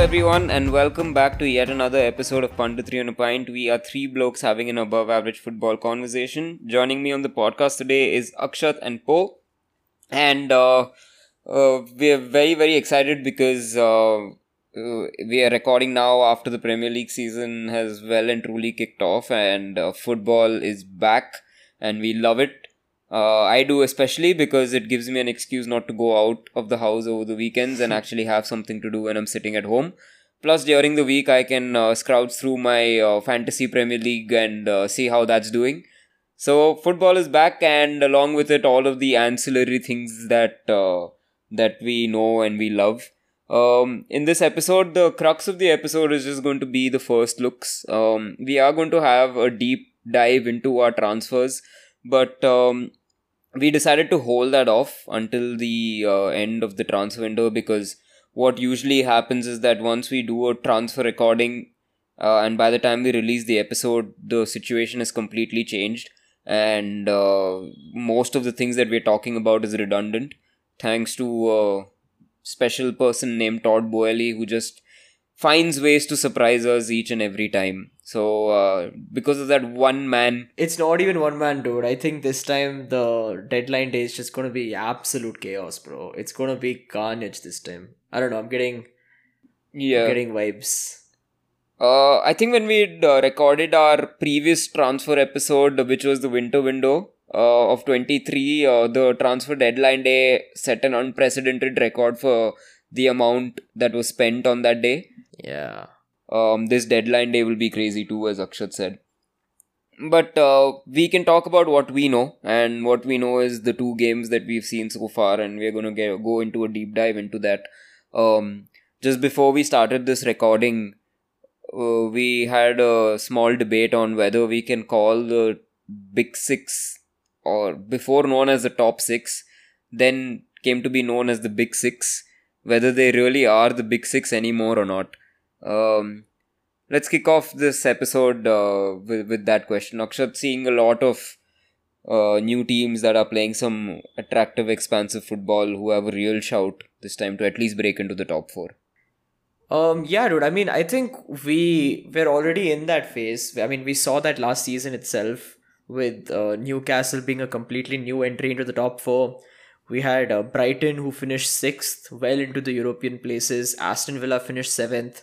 everyone, and welcome back to yet another episode of Punditry on a Pint. We are three blokes having an above average football conversation. Joining me on the podcast today is Akshat and Po. And we are very, very excited because we are recording now after the Premier League season has well and truly kicked off, and football is back, and we love it. I do, especially because it gives me an excuse not to go out of the house over the weekends and actually have something to do when I'm sitting at home. Plus, during the week, I can scrounge through my fantasy Premier League and see how that's doing. So, football is back, and along with it, all of the ancillary things that we know and we love. In this episode, the crux of the episode is just going to be the first looks. We are going to have a deep dive into our transfers, but we decided to hold that off until the end of the transfer window, because what usually happens is that once we do a transfer recording and by the time we release the episode, the situation has completely changed, and most of the things that we're talking about is redundant, thanks to a special person named Todd Boehly, who just finds ways to surprise us each and every time. So, because of that one man... It's not even one man, dude. I think this time the deadline day is just going to be absolute chaos, bro. It's going to be carnage this time. I don't know. I'm getting vibes. I think when we recorded our previous transfer episode, which was the winter window of 23, the transfer deadline day set an unprecedented record for the amount that was spent on that day. Yeah. This deadline day will be crazy too, as Akshat said. But we can talk about what we know, and what we know is the two games that we've seen so far, and we're going to go into a deep dive into that. Just before we started this recording, we had a small debate on whether we can call the Big Six, or before known as the Top Six, then came to be known as the Big Six, whether they really are the Big Six anymore or not. Let's kick off this episode with that question. Akshat, seeing a lot of new teams that are playing some attractive, expansive football who have a real shout this time to at least break into the top four. Yeah, dude. I mean, I think we're already in that phase. I mean, we saw that last season itself with Newcastle being a completely new entry into the top four. We had Brighton, who finished 6th, well into the European places. Aston Villa finished 7th.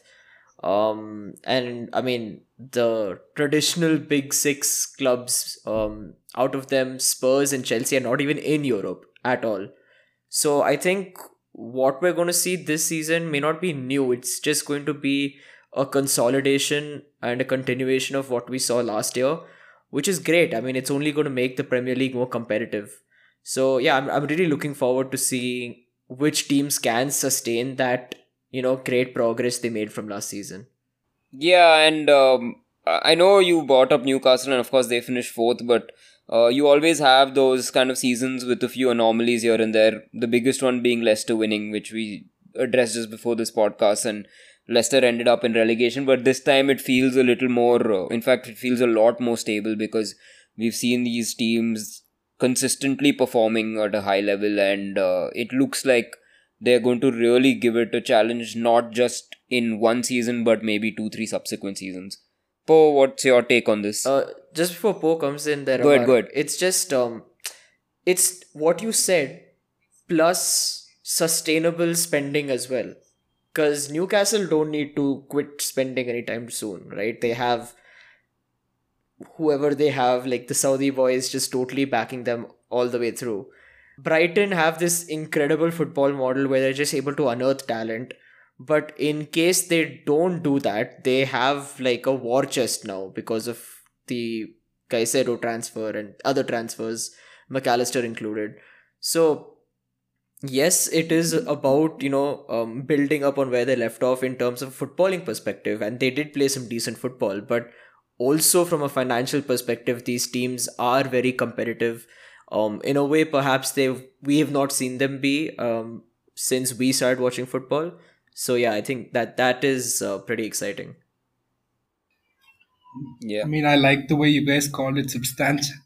And I mean, the traditional big six clubs, out of them, Spurs and Chelsea are not even in Europe at all. So I think what we're going to see this season may not be new. It's just going to be a consolidation and a continuation of what we saw last year, which is great. I mean, it's only going to make the Premier League more competitive. So yeah, I'm really looking forward to seeing which teams can sustain that, great progress they made from last season. Yeah, and I know you brought up Newcastle, and of course they finished 4th, but you always have those kind of seasons with a few anomalies here and there. The biggest one being Leicester winning, which we addressed just before this podcast, and Leicester ended up in relegation. But this time it feels a little more, in fact, it feels a lot more stable, because we've seen these teams consistently performing at a high level, and it looks like they're going to really give it a challenge, not just in one season, but maybe 2-3 subsequent seasons. Po, what's your take on this? Just before Po comes in there, Go ahead. It's just it's what you said plus sustainable spending as well. Because Newcastle don't need to quit spending anytime soon, right? They have whoever they have, like the Saudi boys, just totally backing them all the way through. Brighton have this incredible football model where they're just able to unearth talent. But in case they don't do that, they have like a war chest now because of the Caicedo transfer and other transfers, McAllister included. So yes, it is about, building up on where they left off in terms of footballing perspective. And they did play some decent football. But also from a financial perspective, these teams are very competitive. In a way, perhaps we have not seen them be since we started watching football. So yeah, I think that is pretty exciting. Yeah. I mean, I like the way you guys called it substantial.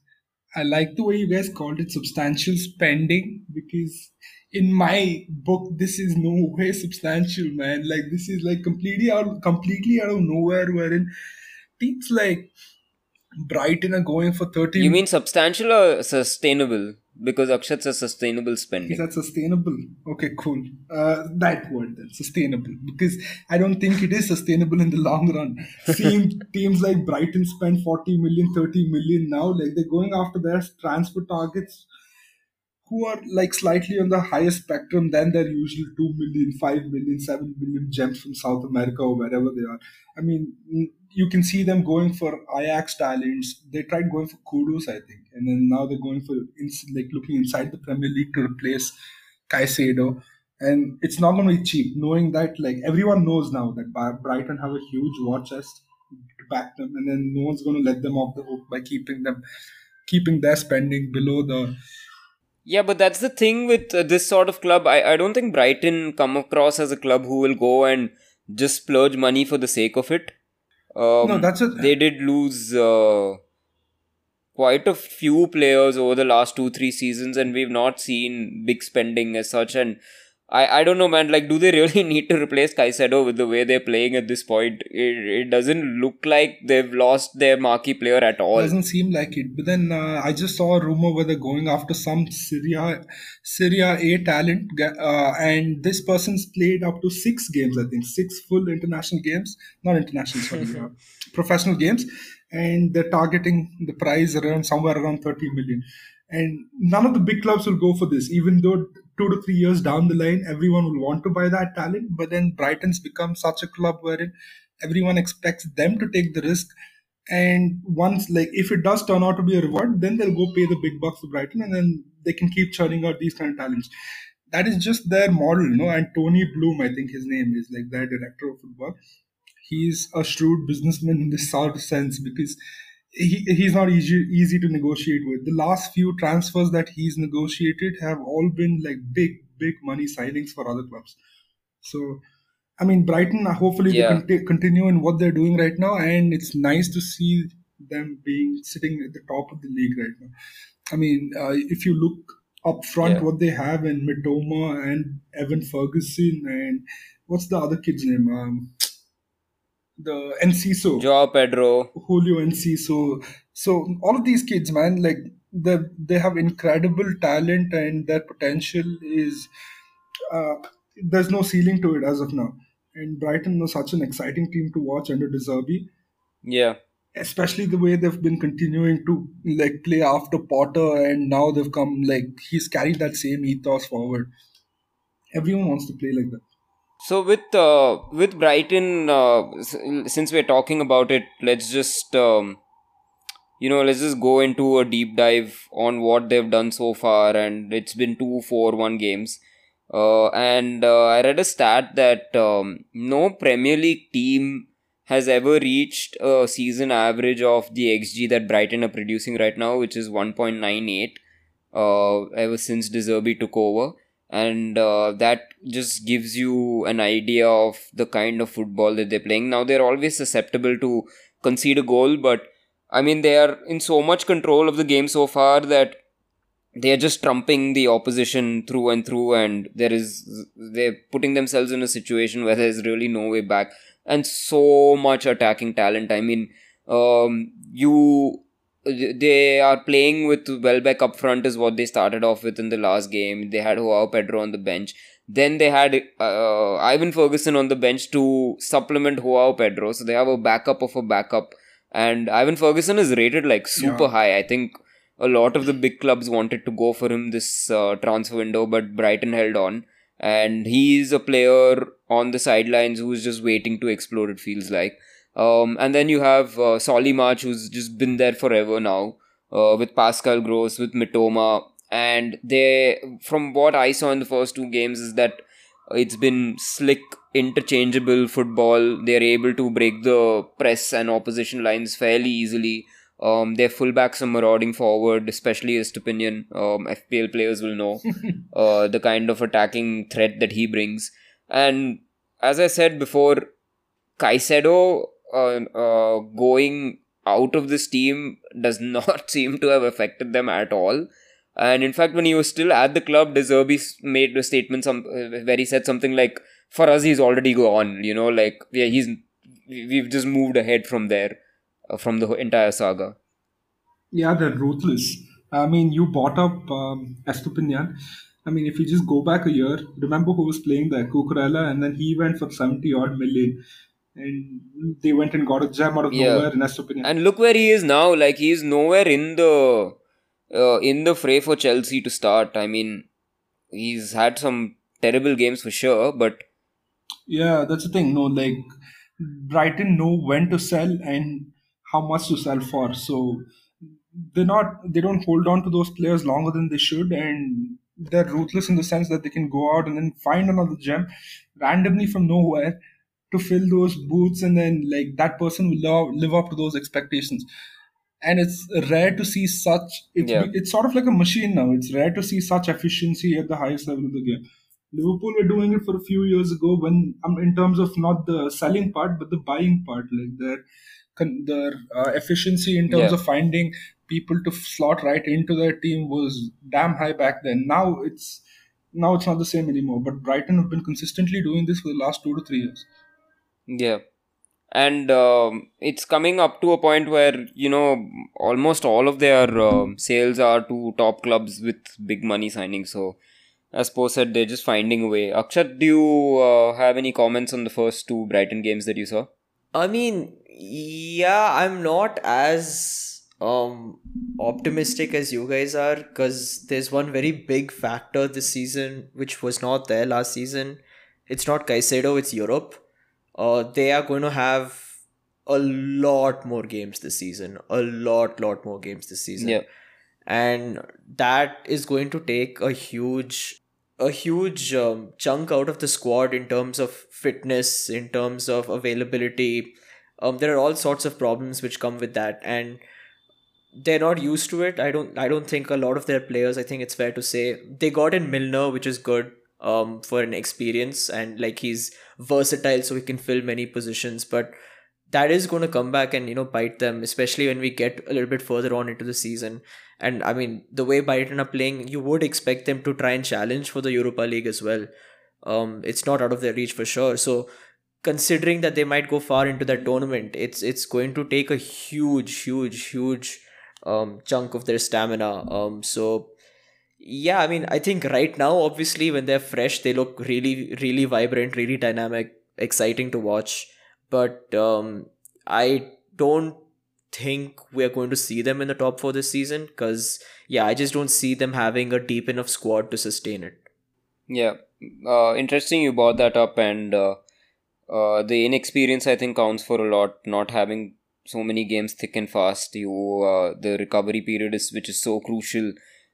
I like the way you guys called it substantial spending, because in my book this is no way substantial, man. Like this is like completely out of nowhere. Wherein teams like Brighton are going for You 30. mean substantial or sustainable? Because Akshat says sustainable Is spending. that sustainable? Okay, cool. That word then, sustainable. Because I don't think it is sustainable in the long run. Seeing teams like Brighton spend 40 million, 30 million now, like they're going after their transfer targets who are like slightly on the higher spectrum than their usual 2 million, 5 million, 7 million gems from South America or wherever they are. I mean, you can see them going for Ajax talents. They tried going for Kudos, I think, and then now they're going for like looking inside the Premier League to replace Caicedo. And it's not going to be cheap, knowing that like everyone knows now that Brighton have a huge war chest to back them, and then no one's going to let them off the hook by keeping their spending below the. Yeah, but that's the thing with this sort of club. I don't think Brighton come across as a club who will go and just splurge money for the sake of it. No, that's it. They did lose quite a few players over the last 2-3 seasons, and we've not seen big spending as such. And I don't know, man. Like, do they really need to replace Caicedo with the way they're playing at this point? It doesn't look like they've lost their marquee player at all. Doesn't seem like it. But then I just saw a rumor where they're going after some Syria A talent, and this person's played up to 6 games. I think 6 full international games, not international, sorry, professional games, and they're targeting the prize around somewhere around 30 million. And none of the big clubs will go for this, even though 2 to 3 years down the line, everyone will want to buy that talent. But then Brighton's become such a club wherein everyone expects them to take the risk, and once, like, if it does turn out to be a reward, then they'll go pay the big bucks to Brighton, and then they can keep churning out these kind of talents. That is just their model, And Tony Bloom, I think his name is, like, their director of football. He's a shrewd businessman in this sort of sense, because he's not easy to negotiate with. The last few transfers that he's negotiated have all been like big money signings for other clubs. So I mean, Brighton, hopefully they Yeah. continue in what they're doing right now, and it's nice to see them being sitting at the top of the league right now. I mean, if you look up front, Yeah. what they have in Mitoma and Evan Ferguson, and what's the other kid's name? The Enciso. Joao Pedro. Julio Enciso. So all of these kids, man, like they have incredible talent, and their potential is uh, there's no ceiling to it as of now. And Brighton was such an exciting team to watch under De Zerbi, Yeah. especially the way they've been continuing to like play after Potter, and now they've come like he's carried that same ethos forward. Everyone wants to play like that. So with Brighton, since we're talking about it, let's just let's just go into a deep dive on what they've done so far. And it's been 2-4-1 games. And I read a stat that no Premier League team has ever reached a season average of the XG that Brighton are producing right now, which is 1.98, ever since De Zerbi took over. And that just gives you an idea of the kind of football that they're playing. Now, they're always susceptible to concede a goal, but I mean, they are in so much control of the game so far that they are just trumping the opposition through and through, and they're putting themselves in a situation where there's really no way back, and so much attacking talent. I mean, they are playing with Welbeck up front is what they started off with in the last game. They had Joao Pedro on the bench. Then they had Ivan Ferguson on the bench to supplement Joao Pedro. So they have a backup of a backup. And Ivan Ferguson is rated like super high. I think a lot of the big clubs wanted to go for him this transfer window, but Brighton held on. And he's a player on the sidelines who's just waiting to explode, it feels like. And then you have Solly March, who's just been there forever now, with Pascal Gross, with Mitoma. And from what I saw in the first 2 games, is that it's been slick, interchangeable football. They're able to break the press and opposition lines fairly easily. Their fullbacks are marauding forward, especially Estupinian. FPL players will know the kind of attacking threat that he brings. And as I said before, Caicedo going out of this team does not seem to have affected them at all. And in fact, when he was still at the club, De Zerbi made a statement where he said something like, "For us, he's already gone. Like we've just moved ahead from there, from the entire saga." Yeah, they're ruthless. I mean, you brought up Estupinian. I mean, if you just go back a year, remember who was playing there? Cucurella, and then he went for 70 odd million. And they went and got a gem out of Yeah. nowhere in Estupinian. And look where he is now. Like, he's nowhere in the fray for Chelsea to start. I mean, he's had some terrible games for sure, but Yeah, that's the thing. No, like Brighton know when to sell and how much to sell for. So they don't hold on to those players longer than they should, and they're ruthless in the sense that they can go out and then find another gem randomly from nowhere to fill those boots, and then like that person will live up to those expectations. And it's rare to see such. yeah. It's sort of like a machine now. It's rare to see such efficiency at the highest level of the game. Liverpool were doing it for a few years ago when, in terms of not the selling part but the buying part, like their efficiency in terms Yeah. of finding people to slot right into their team was damn high back then. Now it's not the same anymore. But Brighton have been consistently doing this for the last 2 to 3 years. Yeah. And it's coming up to a point where, almost all of their sales are to top clubs with big money signings. So, as Poe said, they're just finding a way. Akshat, do you have any comments on the first two Brighton games that you saw? I mean, yeah, I'm not as optimistic as you guys are, because there's one very big factor this season which was not there last season. It's not Caicedo, it's Europe. They are going to have a lot more games this season. A lot more games this season. Yeah. And that is going to take a huge chunk out of the squad in terms of fitness, in terms of availability. There are all sorts of problems which come with that, and they're not used to it. I don't think a lot of their players, I think it's fair to say, they got in Milner, which is good for an experience, and like he's versatile so he can fill many positions, but that is going to come back and bite them, especially when we get a little bit further on into the season. And I mean, the way Brighton are playing, you would expect them to try and challenge for the Europa League as well. It's not out of their reach for sure. So considering that they might go far into that tournament, it's going to take a huge chunk of their stamina. So yeah, I mean, I think right now, obviously, when they're fresh, they look really vibrant, really dynamic, exciting to watch. But I don't think we're going to see them in the top 4 this season, because yeah, I just don't see them having a deep enough squad to sustain it. Yeah. Interesting you brought that up, and the inexperience, I think, counts for a lot. Not having so many games thick and fast, the recovery period which is so crucial,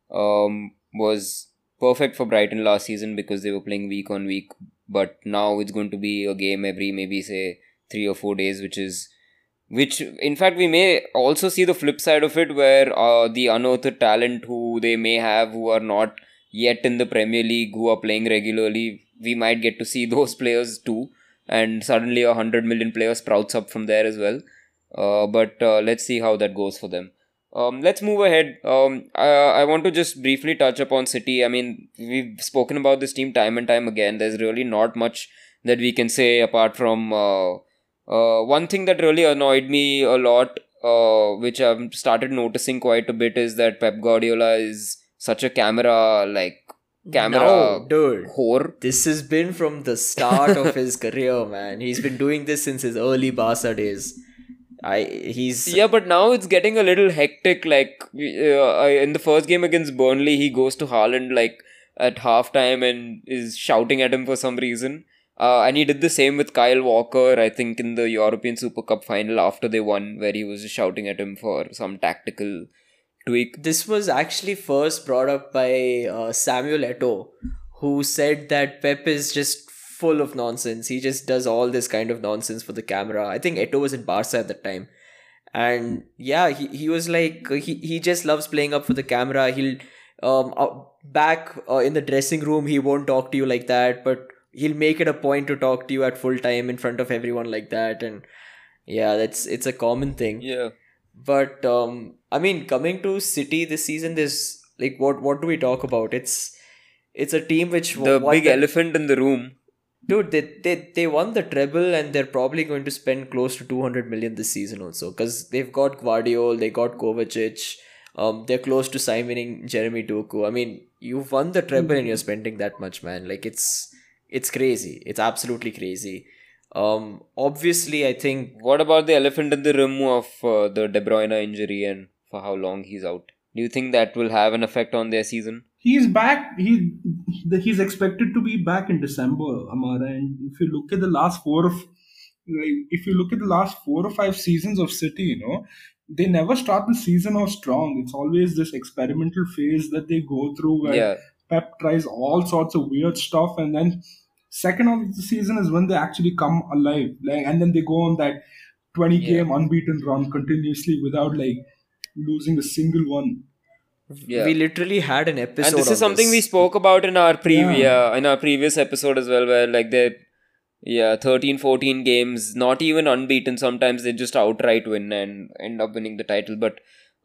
was perfect for Brighton last season because they were playing week on week. But now it's going to be a game every, maybe say 3 or 4 days, which in fact we may also see the flip side of it, where the unearthed talent who they may have, who are not yet in the Premier League, who are playing regularly, we might get to see those players too, and suddenly 100 million player sprouts up from there as well. But let's see how that goes for them. Let's move ahead. I want to just briefly touch upon City. I mean, we've spoken about this team time and time again. There's really not much that we can say apart from one thing that really annoyed me a lot, which I've started noticing quite a bit, is that Pep Guardiola is such a camera No, dude. whore. This has been from the start of his career, man. He's been doing this since his early Barca days. Yeah, but now it's getting a little hectic. Like in the first game against Burnley, he goes to Haaland like at halftime and is shouting at him for some reason. And he did the same with Kyle Walker, I think, in the European Super Cup final after they won, where he was just shouting at him for some tactical tweak. This was actually first brought up by Samuel Eto'o, who said that Pep is just full of nonsense. He just does all this kind of nonsense for the camera. I think Eto'o was in Barca at that time. And yeah, he was like, he just loves playing up for the camera. He'll back in the dressing room, he won't talk to you like that, but he'll make it a point to talk to you at full time in front of everyone like that. And yeah, it's a common thing. Yeah. But I mean, coming to City this season, there's like what do we talk about? It's a team which The won big elephant in the room. dude. They won the treble, and they're probably going to spend close to 200 million this season also, because they've got Guardiola, they got Kovacic. They're close to signing Jeremy Doku. I mean, you've won the treble and you're spending that much, man. Like it's crazy. It's absolutely crazy. Obviously, I think What about the elephant in the room of the De Bruyne injury and for how long he's out? Do you think that will have an effect on their season? He's back. He's expected to be back in December, Amara. And if you look at the last if you look at the last 4 or 5 seasons of City, they never start the season off strong. It's always this experimental phase that they go through where Yeah. Pep tries all sorts of weird stuff, and then second half of the season is when they actually come alive. And then they go on that 20 game unbeaten run continuously without losing a single one. Yeah. we literally had an episode. And this is on something we this. spoke about in our Yeah. in our previous episode as well, where like they 13, 14 games, not even unbeaten. Sometimes they just outright win and end up winning the title. But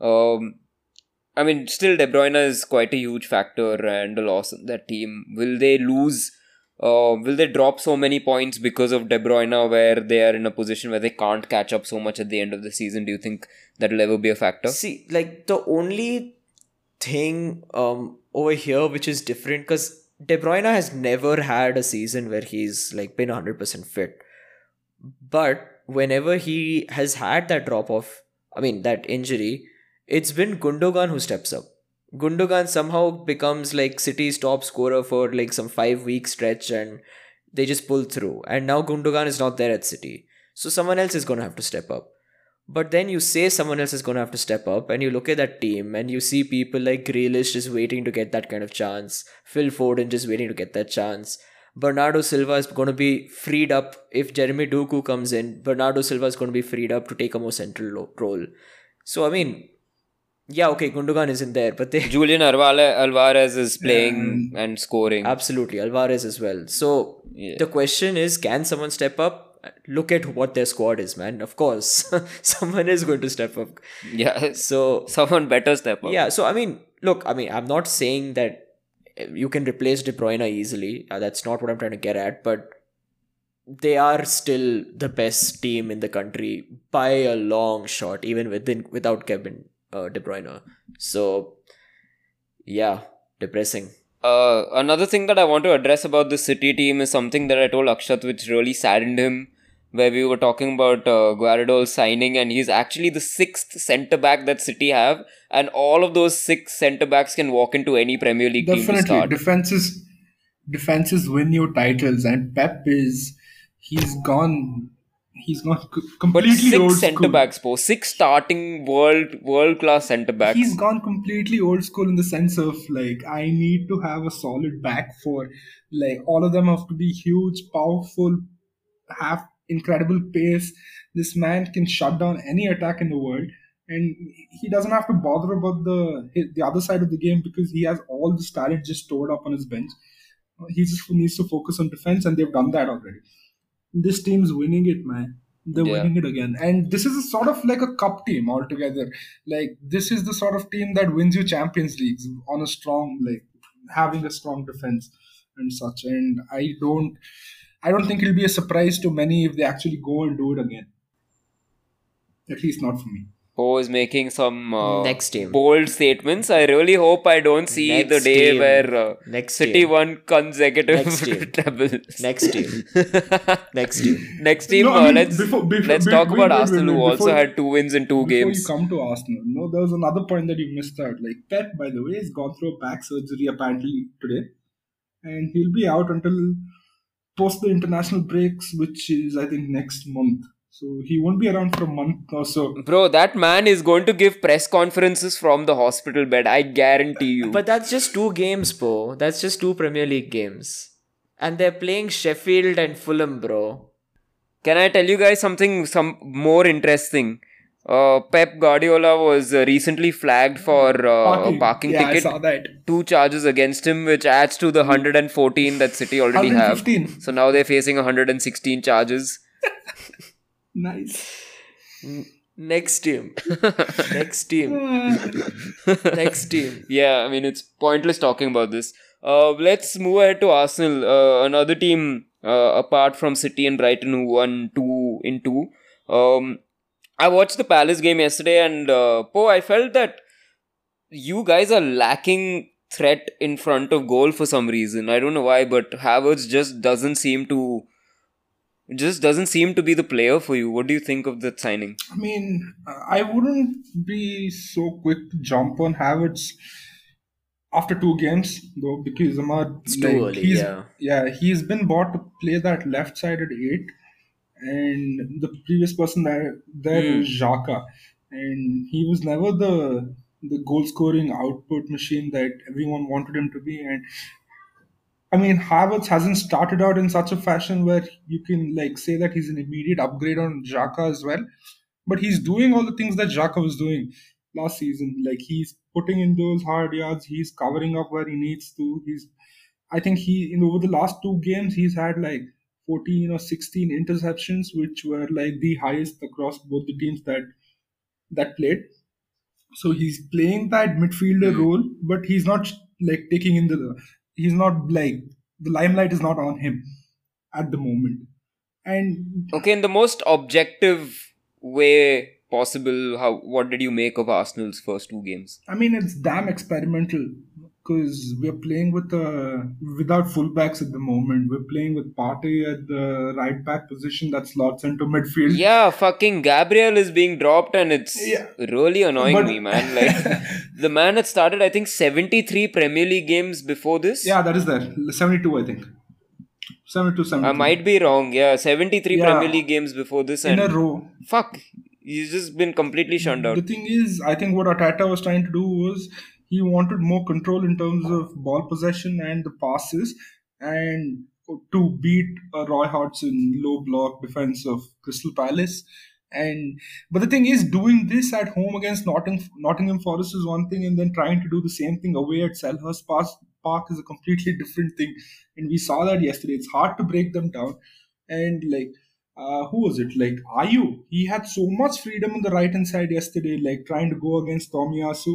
I mean, still De Bruyne is quite a huge factor and a loss in that team. Will they lose? Will they drop so many points because of De Bruyne, where they are in a position where they can't catch up so much at the end of the season? Do you think that will ever be a factor? See, like the only thing over here which is different, because De Bruyne has never had a season where he's like been 100% fit, but whenever he has had that drop off, I mean that injury, it's been Gundogan who steps up. Gundogan somehow becomes like City's top scorer for like some 5 week stretch, and they just pull through, and now Gundogan is not there at City, so someone else is going to have to step up. But then you say someone else is going to have to step up, and you look at that team and you see people like Grealish just waiting to get that kind of chance, Phil Foden just waiting to get that chance. Bernardo Silva is going to be freed up if Jeremy Doku comes in. Bernardo Silva is going to be freed up to take a more central role. So, I mean, yeah, okay, Gundogan isn't there, but they Julian Alvarez is playing and scoring. absolutely Alvarez as well. So the question is, can someone step up? Look at what their squad is, man. Of course, someone is going to step up. Yeah, So someone better step up. yeah, so I mean, look, I mean, I'm not saying that you can replace De Bruyne easily. That's not what I'm trying to get at, but they are still the best team in the country by a long shot, even without Kevin De Bruyne. So yeah, depressing. Another thing that I want to address about the City team is something that I told Akshat, which really saddened him, where we were talking about Guardiola signing, and he's actually the 6th centre back that City have, and all of those 6 centre backs can walk into any Premier League team to Definitely, start. defenses win you titles, and Pep he's gone But completely 6 old centre school. backs, 6 starting world class centre backs. He's gone completely old school in the sense of I need to have a solid back four. All of them have to be huge, powerful, have incredible pace. This man can shut down any attack in the world, and he doesn't have to bother about the other side of the game because he has all this talent just stored up on his bench. He just needs to focus on defense, and they've done that already. This team's winning it, man. They're Yeah. winning it again. And this is a sort of like a cup team altogether. This is the sort of team that wins you Champions Leagues on a strong, having a strong defense and such. And I don't think it'll be a surprise to many if they actually go and do it again. At least not for me. Poe is making some Next team. bold statements. I really hope I don't see the Next day team. where Next City team. won consecutive Next team. trebles. Next team. Next team. Next team, No, I mean, let's talk wait, about wait, Arsenal, wait, who also before- had 2 wins in 2 Before games. you come to Arsenal, there was another point that you missed out. Pep, by the way, has gone through a back surgery apparently today, and he'll be out until post the international breaks, which is I think next month. So he won't be around for a month or so. Bro, that man is going to give press conferences from the hospital bed. I guarantee you. But that's just 2 games, bro. That's just 2 Premier League games. And they're playing Sheffield and Fulham, bro. Can I tell you guys some more interesting? Pep Guardiola was recently flagged for a parking yeah, ticket. I saw that. 2 charges against him, which adds to the 114 that City already have. 115. So now they're facing 116 charges. Nice. Next team. Next team. Next team. Yeah, I mean, it's pointless talking about this. Let's move ahead to Arsenal, another team apart from City and Brighton who won 2 in 2. Um, I watched the Palace game yesterday, and I felt that you guys are lacking threat in front of goal for some reason. I don't know why, but Havertz just doesn't seem to be the player for you. What do you think of that signing? I mean, I wouldn't be so quick to jump on Havertz after 2 games though, because Amar, It's too like, early, yeah. he's been bought to play that left sided eight, and the previous person there is Xhaka, and he was never the goal scoring output machine that everyone wanted him to be. And I mean, Havertz hasn't started out in such a fashion where you can like say that he's an immediate upgrade on Xhaka as well. But he's doing all the things that Xhaka was doing last season. Like he's putting in those hard yards, he's covering up where he needs to. I think he in over the last 2 games he's had like 14 or 16 interceptions, which were like the highest across both the teams that played. So he's playing that midfielder role, but he's not like taking in he's not like the limelight is not on him at the moment. And Okay, in the most objective way possible, what did you make of Arsenal's first 2 games? I mean, it's damn experimental because we're playing without fullbacks at the moment. We're playing with Partey at the right back position that slots into midfield. Yeah, fucking Gabriel is being dropped, and it's Yeah. really annoying But- me, man. Like, the man had started, I think, 73 Premier League games before this. Yeah, that is there. 72, I think. 72, 73. I might be wrong. Yeah, 73 Yeah. Premier League games before this, in and a row. fuck, he's just been completely shunned out. The thing is, I think what Arteta was trying to do was he wanted more control in terms of ball possession and the passes, and to beat Roy Hodgson low block defense of Crystal Palace. And but the thing is, doing this at home against Nottingham Forest is one thing, and then trying to do the same thing away at Selhurst Park is a completely different thing. And we saw that yesterday. It's hard to break them down. And like who was it? Like Ayu, he had so much freedom on the right hand side yesterday, like trying to go against Tomiyasu,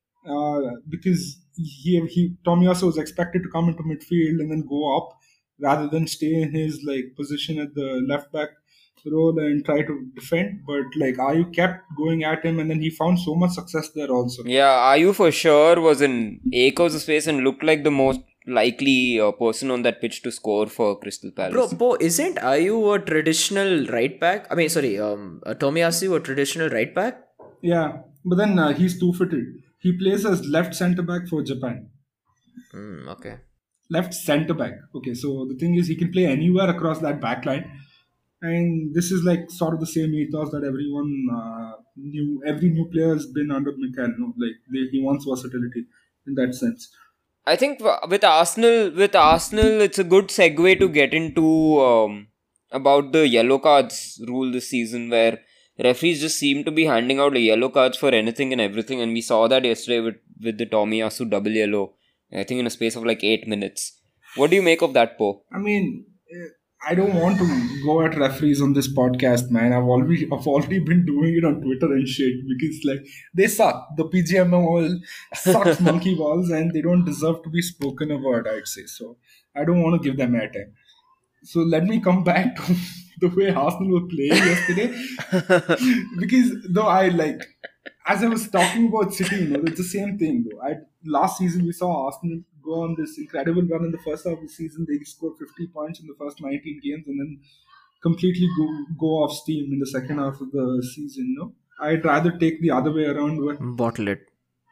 because Tomiyasu was expected to come into midfield and then go up rather than stay in his like position at the left back role and try to defend. But like Ayu kept going at him, and then he found so much success there also. Yeah, Ayu for sure was in acres of space and looked like the most likely person on that pitch to score for Crystal Palace. Bro, isn't Ayu a traditional right back? I mean, sorry, Tomiyasu a traditional right back? Yeah, but then he's too fitted. He plays as left centre back for Japan. Okay. Left centre back. Okay, so the thing is, he can play anywhere across that back line, and this is like sort of the same ethos that everyone knew. Every new player has been under Mikel. No? Like he wants versatility in that sense. I think with Arsenal, it's a good segue to get into about the yellow cards rule this season, where referees just seem to be handing out yellow cards for anything and everything, and we saw that yesterday with the Tomiyasu double yellow. I think in a space of like 8 minutes. What do you make of that, Po? I mean, I don't want to go at referees on this podcast, man. I've already been doing it on Twitter and shit because like they suck. The PGMOL sucks monkey balls, and they don't deserve to be spoken about, I'd say. So I don't want to give them airtime. So let me come back to the way Arsenal were playing yesterday. Because though as I was talking about City, it's the same thing though. Last season we saw Arsenal go on this incredible run in the first half of the season. They scored 50 points in the first 19 games and then completely go off steam in the second half of the season. I'd rather take the other way around. Bottle it.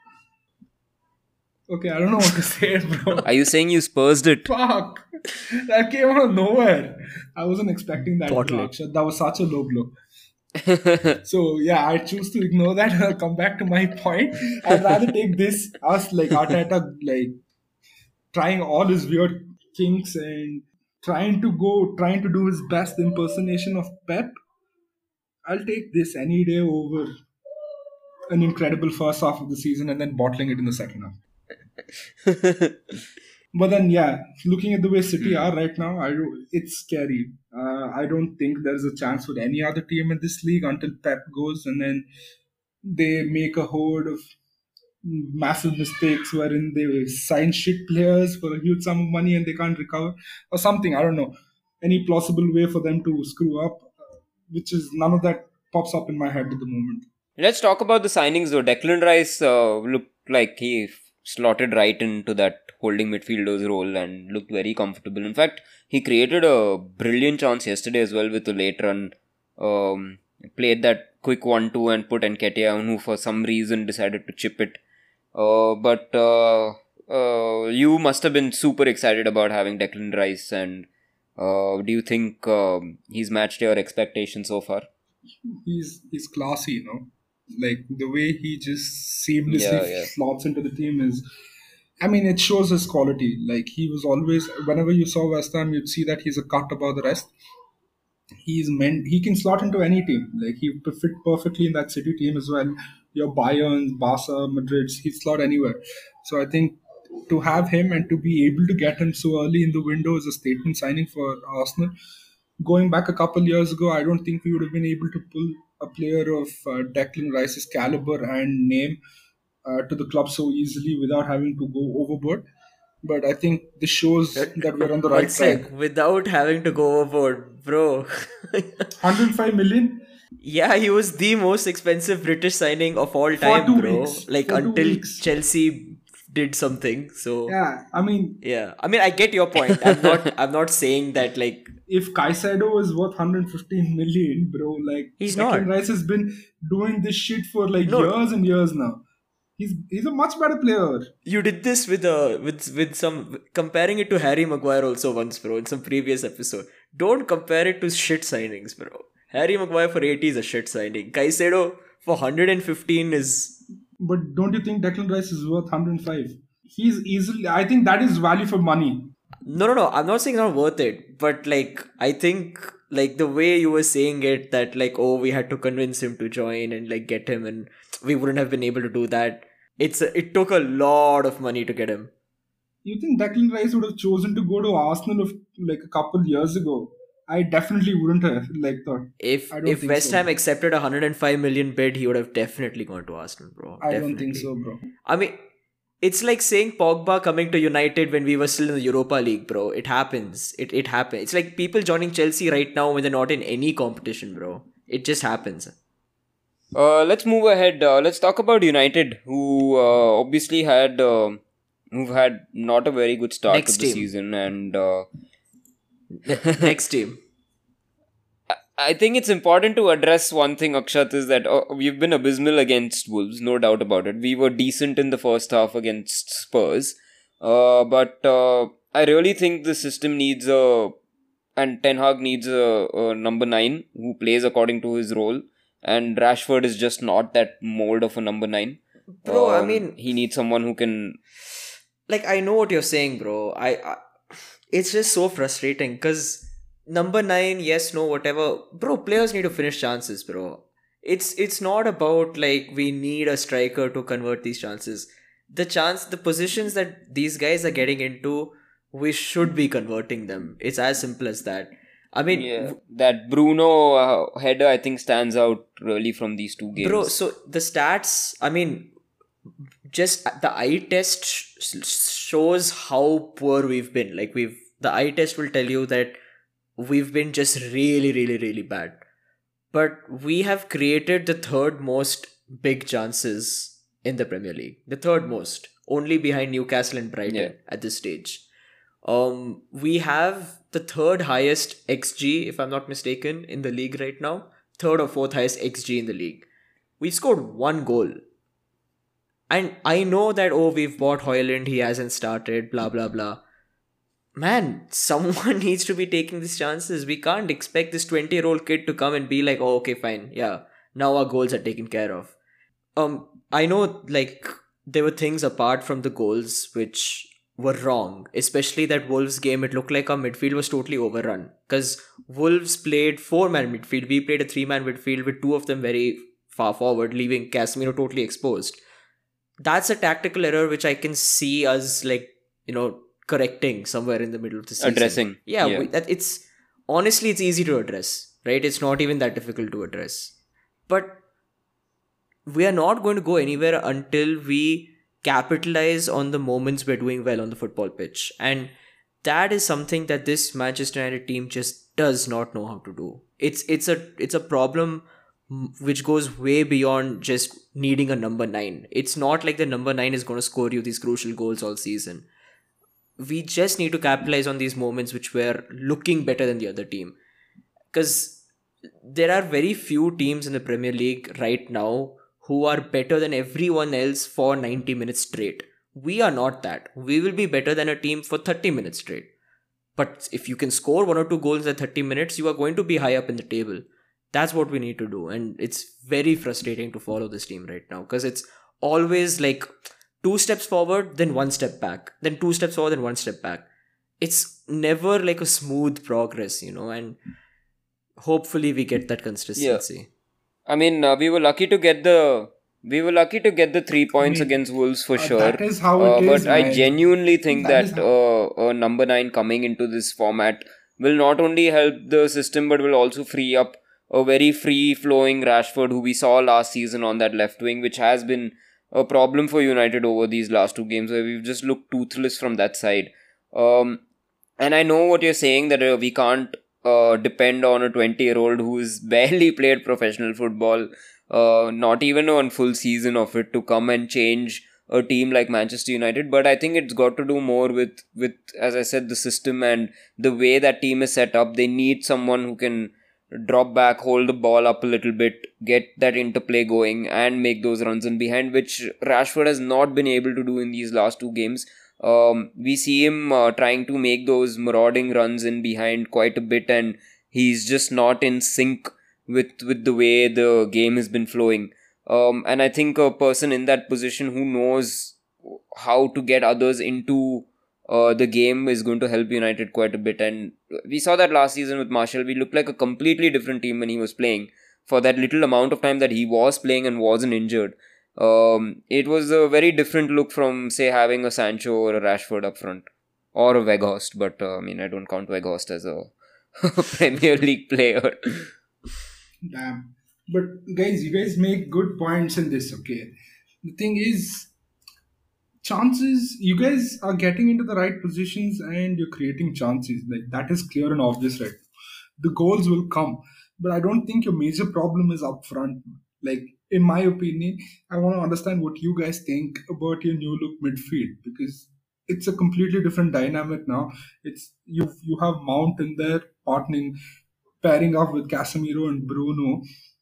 Okay, I don't know what to say, bro. Are you saying you Spursed it? Fuck! That came out of nowhere. I wasn't expecting that. Bottle it. That was such a low blow. So yeah, I choose to ignore that and I'll come back to my point. I'd rather take this as like Arteta trying all his weird kinks and trying to do his best impersonation of Pep. I'll take this any day over an incredible first half of the season and then bottling it in the second half. But then, yeah, looking at the way City are right now, it's scary. I don't think there's a chance for any other team in this league until Pep goes, and then they make a horde of massive mistakes wherein they sign shit players for a huge sum of money and they can't recover or something. I don't know any plausible way for them to screw up, which is none of that pops up in my head at the moment. Let's talk about the signings though. Declan Rice looked like he slotted right into that holding midfielder's role and looked very comfortable. In fact, he created a brilliant chance yesterday as well with a late run. Played that quick 1-2 and put Nketiah on, who for some reason decided to chip it. But you must have been super excited about having Declan Rice, and do you think he's matched your expectations so far? He's classy, you know. Like the way he just seamlessly Yeah. slots into the team is. I mean, it shows his quality. Like he was always, whenever you saw West Ham, you'd see that he's a cut above the rest. He can slot into any team. Like he fit perfectly in that City team as well. Your Bayern, Barca, Madrid, he'd slot anywhere. So I think to have him and to be able to get him so early in the window is a statement signing for Arsenal. Going back a couple years ago, I don't think we would have been able to pull a player of Declan Rice's caliber and name to the club so easily without having to go overboard. But I think this shows that we're on the One right track. sec, without having to go overboard, bro. 105 million Yeah, he was the most expensive British signing of all for time, 2 weeks. bro. Like For 2 until weeks. Chelsea did something. So Yeah, I mean, yeah, I mean, I get your point. I'm not saying that like if Caicedo is worth 115 million, bro, like he's Declan not. Rice has been doing this shit for like No. years and years now. He's a much better player. You did this with some comparing it to Harry Maguire also once, bro, in some previous episode. Don't compare it to shit signings, bro. Harry Maguire for 80 is a shit signing. Caicedo for 115 is. But don't you think Declan Rice is worth 105? He's easily. I think that is value for money. No. I'm not saying it's not worth it, but like I think like the way you were saying it, that like, oh, we had to convince him to join and like get him, and we wouldn't have been able to do that. It took a lot of money to get him. You think Declan Rice would have chosen to go to Arsenal of like a couple years ago? I definitely wouldn't have like thought. If I don't if think West so. Ham accepted a 105 million bid, he would have definitely gone to Arsenal, bro. I Definitely. don't think so, bro. I mean, it's like saying Pogba coming to United when we were still in the Europa League, bro. It happens. It happens. It's like people joining Chelsea right now when they're not in any competition, bro. It just happens. Let's move ahead. Let's talk about United, who obviously who've had not a very good start Next to the team. season, and Next team. I think it's important to address one thing, Akshat, is that we've been abysmal against Wolves, no doubt about it. We were decent in the first half against Spurs, but I really think the system needs and Ten Hag needs a number 9 who plays according to his role, and Rashford is just not that mold of a number 9. Bro, I mean, he needs someone who can. like, I know what you're saying, bro. It's just so frustrating because number 9, yes, no, whatever, bro. Players need to finish chances, bro. It's not about like we need a striker to convert these chances. The positions that these guys are getting into, we should be converting them. It's as simple as that. I mean, Yeah, that Bruno header, I think, stands out really from these two games. bro, so the stats, I mean, just the eye test shows how poor we've been. Like, the eye test will tell you that we've been just really, really, really bad. But we have created the third most big chances in the Premier League. The third most, only behind Newcastle and Brighton Yeah. at this stage. We have the third highest XG, if I'm not mistaken, in the league right now. Third or fourth highest XG in the league. We scored 1 goal. And I know that, oh, we've bought Hoyland, he hasn't started, blah, blah, blah. Man, someone needs to be taking these chances. We can't expect this 20-year-old kid to come and be like, oh, okay, fine, yeah, now our goals are taken care of. I know, like, there were things apart from the goals which were wrong, especially that Wolves game. It looked like our midfield was totally overrun because Wolves played 4-man midfield. We played a 3-man midfield with 2 of them very far forward, leaving Casemiro totally exposed. That's a tactical error which I can see us, like, correcting somewhere in the middle of the season. Addressing. Yeah, Yeah. it's honestly, it's easy to address, right? It's not even that difficult to address. But we are not going to go anywhere until we capitalize on the moments we're doing well on the football pitch. And that is something that this Manchester United team just does not know how to do. It's a problem which goes way beyond just needing a number 9. It's not like the number 9 is going to score you these crucial goals all season. We just need to capitalize on these moments which were looking better than the other team. Because there are very few teams in the Premier League right now who are better than everyone else for 90 minutes straight. We are not that. We will be better than a team for 30 minutes straight. But if you can score 1 or 2 goals at 30 minutes, you are going to be high up in the table. That's what we need to do. And it's very frustrating to follow this team right now because it's always like 2 steps forward, then 1 step back, then 2 steps forward, then 1 step back. It's never like a smooth progress, and hopefully we get that consistency. I mean, we were lucky to get the 3 points against Wolves for sure. That is how it is, but I man. genuinely think That is that a number 9 coming into this format will not only help the system but will also free up a very free-flowing Rashford who we saw last season on that left wing, which has been a problem for United over these last 2 games where we've just looked toothless from that side. And I know what you're saying that we can't depend on a 20-year-old who's barely played professional football, not even on full season of it, to come and change a team like Manchester United. But I think it's got to do more with as I said, the system and the way that team is set up. They need someone who can drop back, hold the ball up a little bit, get that interplay going and make those runs in behind, which Rashford has not been able to do in these last 2 games. We see him trying to make those marauding runs in behind quite a bit, and he's just not in sync with the way the game has been flowing. And I think a person in that position who knows how to get others into the game is going to help United quite a bit. And we saw that last season with Martial. We looked like a completely different team when he was playing for that little amount of time that he was playing and wasn't injured. It was a very different look from, say, having a Sancho or a Rashford up front or a Weghorst, but I mean, I don't count Weghorst as a Premier League player. Damn. But guys, you guys make good points in this, okay? The thing is, chances, you guys are getting into the right positions and you're creating chances. Like, that is clear and obvious, right? The goals will come. But I don't think your major problem is up front. Like, in my opinion, I want to understand what you guys think about your new look midfield, because it's a completely different dynamic now. It's you have Mount in there pairing up with Casemiro and Bruno,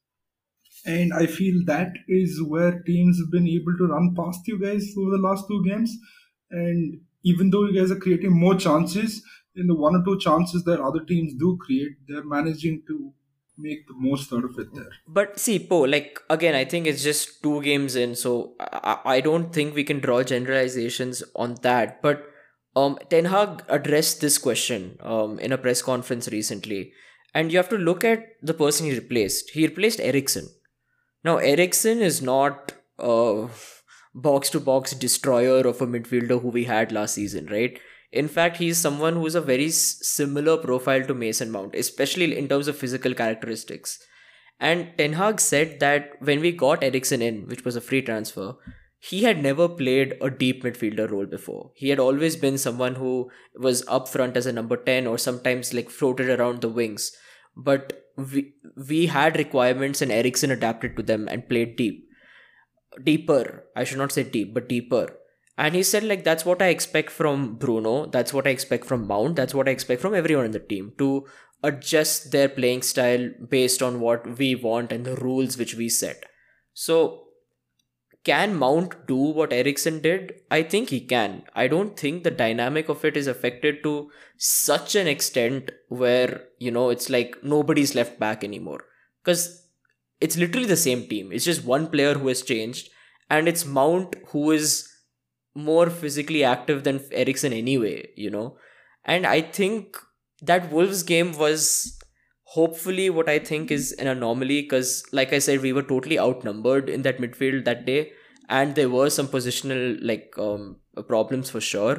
and I feel that is where teams have been able to run past you guys over the last 2 games. And even though you guys are creating more chances, in the 1 or 2 chances that other teams do create, they're managing to make the most out of it there. But see, like, again, I think it's just 2 games in, so I don't think we can draw generalizations on that. But Ten Hag addressed this question in a press conference recently, and you have to look at the person he replaced. He replaced Eriksen. Now, Eriksen is not a box-to-box destroyer of a midfielder who we had last season, right? In fact, he's someone who is a very similar profile to Mason Mount, especially in terms of physical characteristics. And Ten Hag said that when we got Eriksen in, which was a free transfer, he had never played a deep midfielder role before. He had always been someone who was up front as a number 10 or sometimes like floated around the wings. But we had requirements and Eriksen adapted to them and played deeper. I should not say deep, but deeper. And he said, like, that's what I expect from Bruno. That's what I expect from Mount. That's what I expect from everyone in the team, to adjust their playing style based on what we want and the rules which we set. So, can Mount do what Eriksen did? I think he can. I don't think the dynamic of it is affected to such an extent where, it's like nobody's left back anymore. Because it's literally the same team. It's just one player who has changed. And it's Mount who is more physically active than Eriksen anyway, And I think that Wolves game was hopefully what I think is an anomaly, because like I said, we were totally outnumbered in that midfield that day, and there were some positional problems for sure.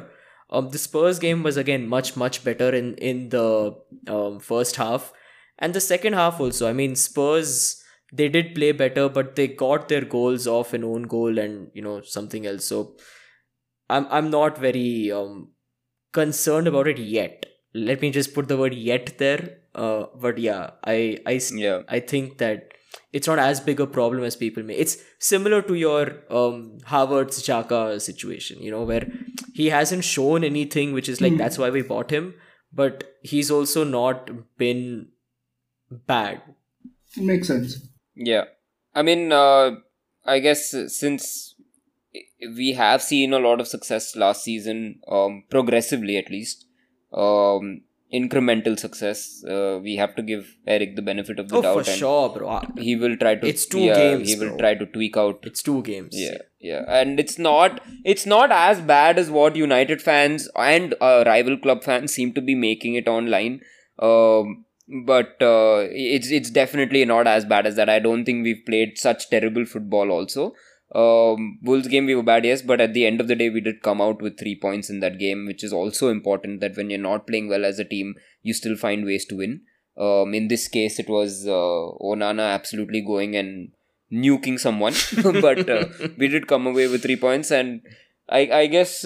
The Spurs game was again much better in the first half, and the second half also. I mean, Spurs, they did play better, but they got their goals off an own goal and something else. So I'm not very concerned about it yet. Let me just put the word yet there. But yeah, Yeah. I think that it's not as big a problem as people may. It's similar to your Havertz Xhaka situation, where he hasn't shown anything, which is like that's why we bought him, but he's also not been bad. It makes sense. Yeah. I mean, I guess since we have seen a lot of success last season, progressively at least, incremental success, we have to give Eric the benefit of the doubt. For sure, bro. He will try to. It's 2 games. He will bro. try to tweak out. It's 2 games. Yeah, and it's not as bad as what United fans and rival club fans seem to be making it online. But it's definitely not as bad as that. I don't think we've played such terrible football also. Wolves game we were bad, yes, but at the end of the day we did come out with 3 points in that game, which is also important, that when you're not playing well as a team, you still find ways to win. In this case it was Onana absolutely going and nuking someone, but we did come away with 3 points, and I guess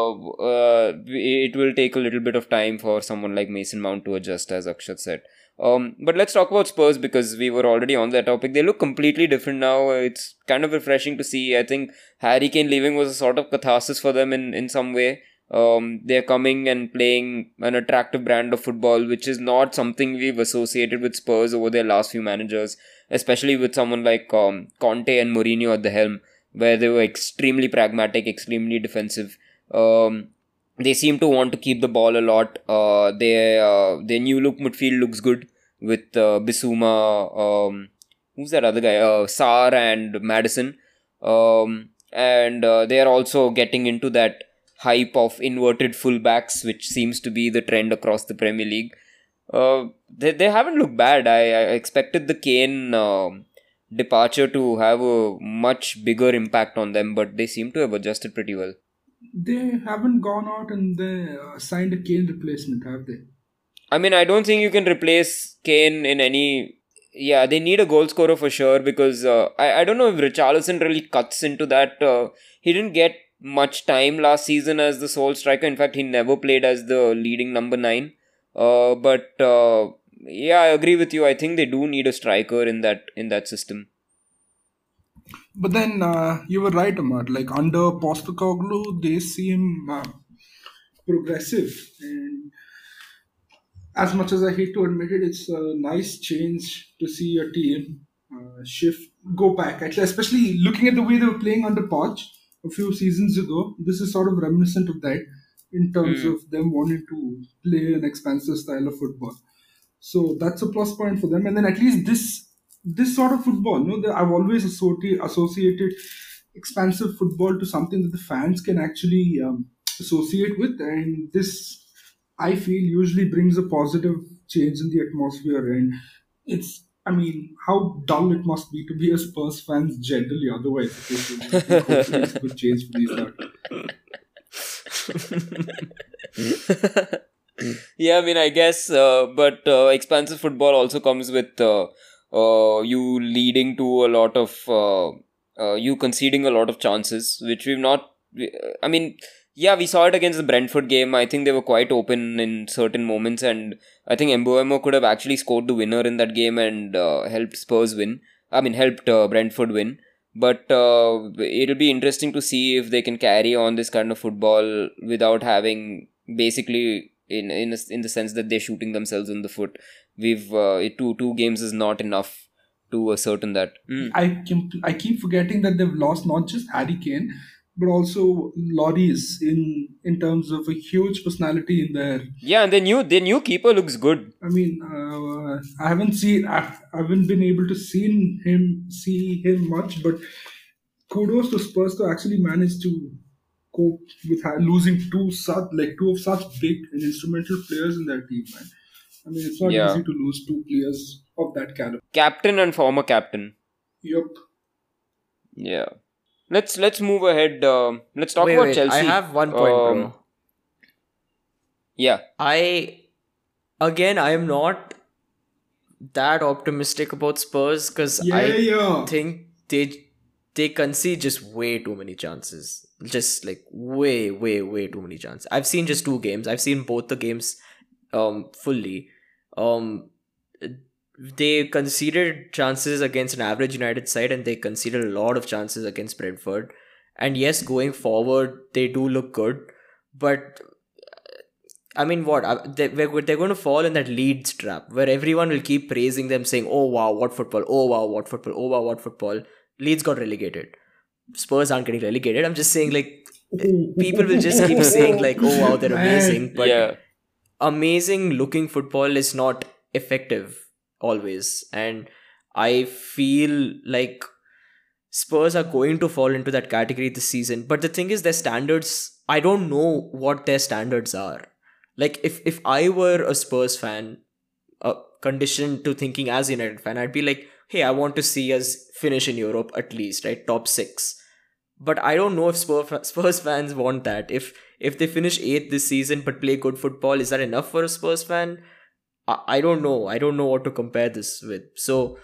it will take a little bit of time for someone like Mason Mount to adjust, as Akshat said. But let's talk about Spurs, because we were already on that topic. They look completely different now. It's kind of refreshing to see. I think Harry Kane leaving was a sort of catharsis for them in some way. They're coming and playing an attractive brand of football, which is not something we've associated with Spurs over their last few managers, especially with someone like Conte and Mourinho at the helm, where they were extremely pragmatic, extremely defensive. They seem to want to keep the ball a lot. Their new look midfield looks good with Bissouma, who's that other guy? Sarr and Maddison. And they are also getting into that hype of inverted fullbacks, which seems to be the trend across the Premier League. They haven't looked bad. I expected the Kane departure to have a much bigger impact on them, but they seem to have adjusted pretty well. They haven't gone out and they signed a Kane replacement, have they? I mean, I don't think you can replace Kane in any... Yeah, they need a goal scorer for sure, because I don't know if Richarlison really cuts into that. He didn't get much time last season as the sole striker. In fact, he never played as the leading number 9. But yeah, I agree with you. I think they do need a striker in that system. But then you were right, Amar. Like under Postecoglou, they seem progressive, and as much as I hate to admit it, it's a nice change to see a team go back. Actually, especially looking at the way they were playing under Poch a few seasons ago, this is sort of reminiscent of that in terms of them wanting to play an expansive style of football. So that's a plus point for them. And then at least this sort of football, I've always associated expansive football to something that the fans can actually associate with, and this, I feel, usually brings a positive change in the atmosphere. And I mean, how dull it must be to be a Spurs fans generally otherwise. Hopefully it's a good change for these guys. Yeah, I mean, I guess, but expansive football also comes with you leading to a lot of, you conceding a lot of chances, which we've not, I mean, yeah, we saw it against the Brentford game. I think they were quite open in certain moments, and I think Mbeumo could have actually scored the winner in that game and helped Spurs win. I mean, helped Brentford win. But it'll be interesting to see if they can carry on this kind of football without having basically in the sense that they're shooting themselves in the foot. We've two games is not enough to ascertain that. I keep forgetting that they've lost not just Harry Kane, but also Lloris in terms of a huge personality in there. Yeah, and their new keeper looks good. I mean, I haven't been able to see him much, but kudos to Spurs to actually manage to cope with losing two of such big and instrumental players in their team, man. I mean, it's not easy to lose 2 players of that caliber. Captain and former captain. Yup. Yeah. Let's move ahead. Let's talk about Chelsea. I have one point, bro. Yeah. I am not that optimistic about Spurs because I Yeah. think they concede just way too many chances. Just like way too many chances. I've seen just two games. I've seen both the games fully. Um they conceded chances against an average United side and they conceded a lot of chances against Brentford. And yes, going forward they do look good, but I mean, what they're going to fall in that Leeds trap where everyone will keep praising them, saying, "Oh wow, what football! Oh wow, what football! Oh wow, what football!" Leeds got relegated. Spurs aren't getting relegated. I'm just saying, like, people will just keep saying, like, "Oh wow, they're Man. amazing," but Yeah. amazing looking football is not effective always, and I feel like Spurs are going to fall into that category this season. But the thing is, their standards, I don't know what their standards are. Like, if I were a Spurs fan, conditioned to thinking as a United fan, I'd be like, hey, I want to see us finish in Europe at least, right? Top six. But I don't know if Spurs fans want that. If they finish eighth this season but play good football, is that enough for a Spurs fan? I don't know. I don't know what to compare this with. So,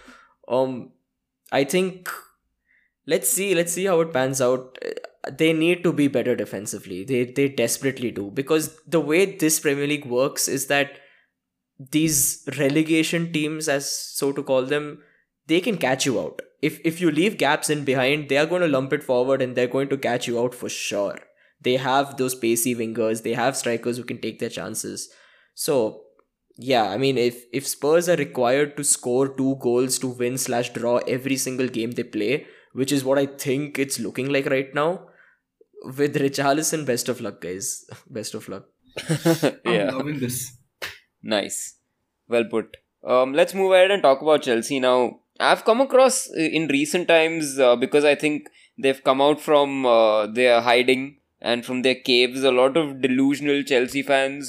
I think let's see how it pans out. They need to be better defensively. They desperately do, because the way this Premier League works is that these relegation teams, as so to call them, they can catch you out. If you leave gaps in behind, they are going to lump it forward and they're going to catch you out for sure. They have those pacey wingers, they have strikers who can take their chances. So yeah, I mean, if Spurs are required to score 2 goals to win/draw every single game they play, which is what I think it's looking like right now, with Richarlison, best of luck, guys. Best of luck. I'm Yeah. loving this. Nice. Well put. Let's move ahead and talk about Chelsea now. I've come across in recent times, because I think they've come out from their hiding and from their caves, a lot of delusional Chelsea fans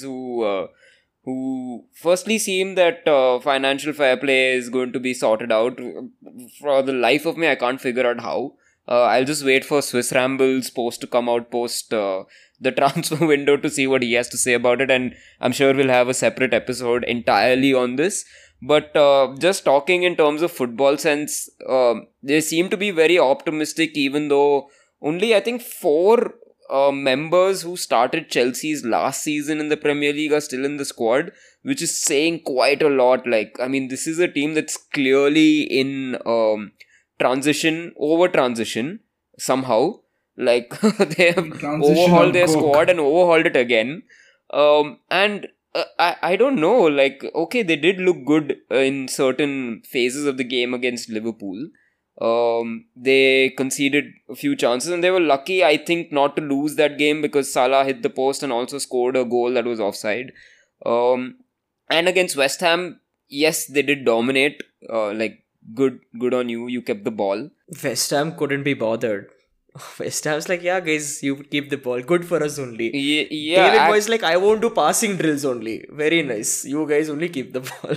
who firstly seem that financial fair play is going to be sorted out. For the life of me, I can't figure out how. I'll just wait for Swiss Ramble's post to come out post the transfer window to see what he has to say about it, and I'm sure we'll have a separate episode entirely on this. But just talking in terms of football sense, they seem to be very optimistic, even though only I think four members who started Chelsea's last season in the Premier League are still in the squad, which is saying quite a lot. Like, I mean, this is a team that's clearly in transition somehow. Like, they have Transition overhauled of their Coke. squad and overhauled it again. And I don't know, like, okay, they did look good in certain phases of the game against Liverpool. They conceded a few chances and they were lucky, I think, not to lose that game because Salah hit the post and also scored a goal that was offside. And against West Ham, yes, they did dominate. Like, good on you. You kept the ball. West Ham couldn't be bothered. West Ham's like, yeah, guys, you keep the ball. Good for us only. Yeah, David Moyes like, I won't do passing drills only. Very nice. You guys only keep the ball.